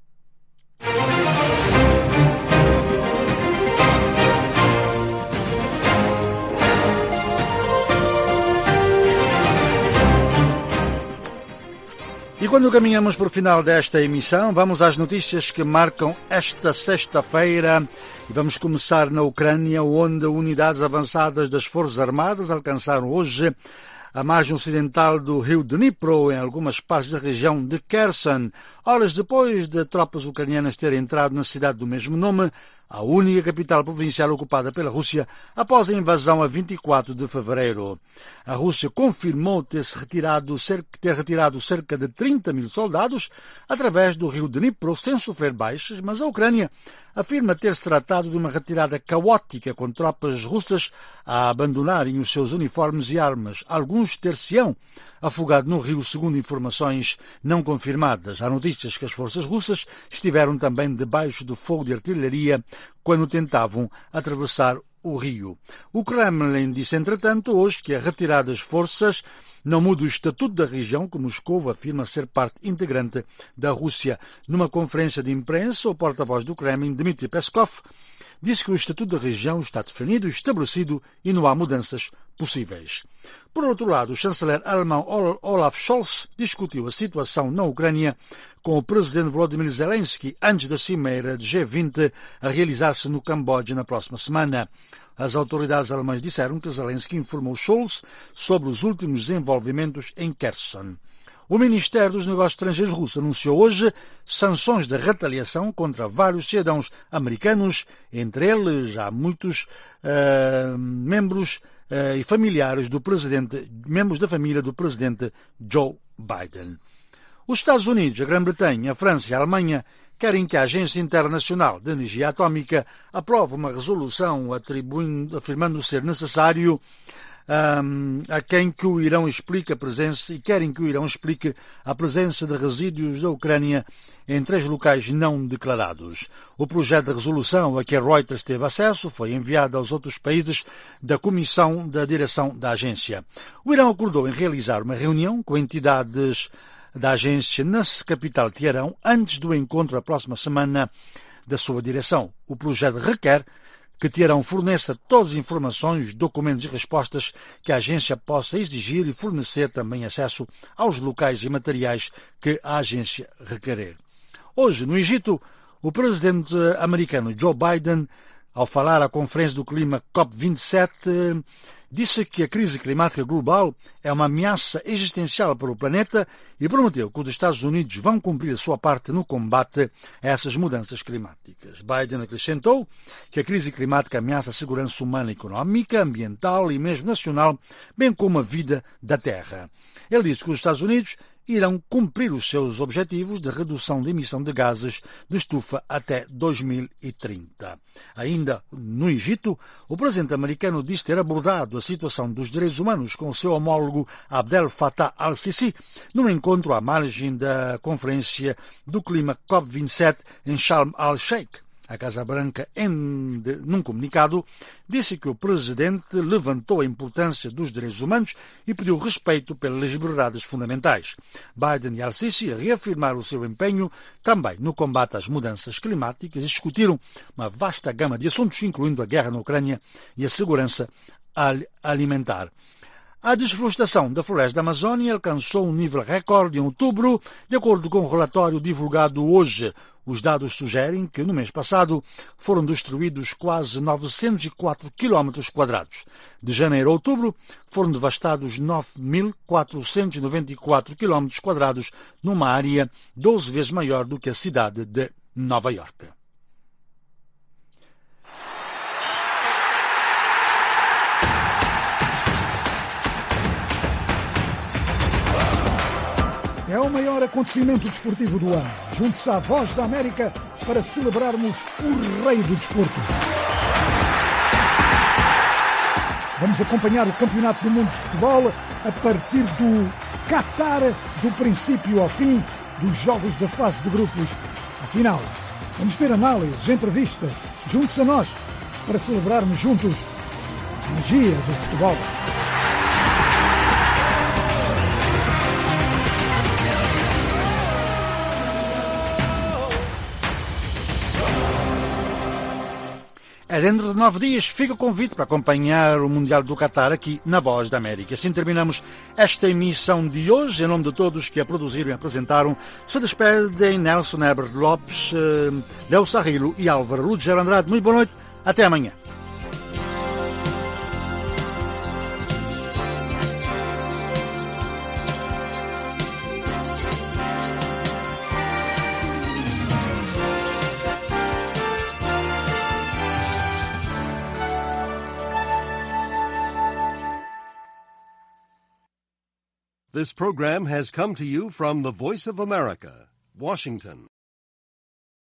E quando caminhamos para o final desta emissão, vamos às notícias que marcam esta sexta-feira. E vamos começar na Ucrânia, onde unidades avançadas das Forças Armadas alcançaram hoje a margem ocidental do rio Dnipro, em algumas partes da região de Kherson, horas depois de tropas ucranianas terem entrado na cidade do mesmo nome, a única capital provincial ocupada pela Rússia após a invasão a vinte e quatro de fevereiro. A Rússia confirmou ter, -se retirado, ter retirado cerca de trinta mil soldados através do rio Dnipro sem sofrer baixas, mas a Ucrânia afirma ter-se tratado de uma retirada caótica, com tropas russas a abandonarem os seus uniformes e armas, alguns ter-se-ão afogado no rio, segundo informações não confirmadas. Há notícias que as forças russas estiveram também debaixo do fogo de artilharia quando tentavam atravessar o Rio. O Kremlin disse, entretanto, hoje que a retirada das forças não muda o estatuto da região, que Moscou afirma ser parte integrante da Rússia. Numa conferência de imprensa, o porta-voz do Kremlin, Dmitry Peskov, disse que o estatuto da região está definido e estabelecido e não há mudanças possíveis. Por outro lado, o chanceler alemão Olaf Scholz discutiu a situação na Ucrânia com o presidente Volodymyr Zelensky antes da cimeira de G vinte a realizar-se no Camboja na próxima semana. As autoridades alemãs disseram que Zelensky informou Scholz sobre os últimos desenvolvimentos em Kherson. O Ministério dos Negócios Estrangeiros russo anunciou hoje sanções de retaliação contra vários cidadãos americanos, entre eles há muitos uh, membros uh, e familiares do presidente, membros da família do presidente Joe Biden. Os Estados Unidos, a Grã-Bretanha, a França e a Alemanha querem que a Agência Internacional de Energia Atômica aprove uma resolução atribuindo, afirmando ser necessário um, a quem que o Irão explique a presença e querem que o Irão explique a presença de resíduos da Ucrânia em três locais não declarados. O projeto de resolução a que a Reuters teve acesso foi enviado aos outros países da comissão da direção da agência. O Irão acordou em realizar uma reunião com entidades da agência na capital Teherão antes do encontro a próxima semana da sua direção. O projeto requer que Teherão forneça todas as informações, documentos e respostas que a agência possa exigir e fornecer também acesso aos locais e materiais que a agência requerer. Hoje, no Egito, o presidente americano Joe Biden, ao falar à Conferência do Clima COP vinte e sete, disse que a crise climática global é uma ameaça existencial para o planeta e prometeu que os Estados Unidos vão cumprir a sua parte no combate a essas mudanças climáticas. Biden acrescentou que a crise climática ameaça a segurança humana, económica, ambiental e mesmo nacional, bem como a vida da Terra. Ele disse que os Estados Unidos irão cumprir os seus objetivos de redução de emissão de gases de estufa até dois mil e trinta. Ainda no Egito, o presidente americano disse ter abordado a situação dos direitos humanos com o seu homólogo Abdel Fattah al-Sisi num encontro à margem da Conferência do Clima COP vinte e sete em Sharm el-Sheikh. A Casa Branca, em, de, num comunicado, disse que o presidente levantou a importância dos direitos humanos e pediu respeito pelas liberdades fundamentais. Biden e al-Sisi reafirmaram o seu empenho também no combate às mudanças climáticas e discutiram uma vasta gama de assuntos, incluindo a guerra na Ucrânia e a segurança alimentar. A desflorestação da floresta da Amazônia alcançou um nível recorde em outubro, de acordo com o relatório divulgado hoje. Os dados sugerem que, no mês passado, foram destruídos quase novecentos e quatro quilómetros quadrados. De janeiro a outubro, foram devastados nove mil quatrocentos e noventa e quatro quilómetros quadrados, numa área doze vezes maior do que a cidade de Nova Iorque. É o maior acontecimento desportivo do ano. Junte-se à Voz da América para celebrarmos o rei do desporto. Vamos acompanhar o Campeonato do Mundo de Futebol a partir do Qatar, do princípio ao fim, dos jogos da fase de grupos. Afinal, vamos ter análises, entrevistas. Junte-se a nós para celebrarmos juntos a magia do futebol. É dentro de nove dias, fica o convite para acompanhar o Mundial do Qatar aqui na Voz da América. Assim terminamos esta emissão de hoje. Em nome de todos que a produziram e apresentaram, se despedem Nelson Herbert Lopes, uh, Léo Sarrilo e Álvaro Lugero Andrade. Muito boa noite, até amanhã. This program has come to you from the Voice of America, Washington.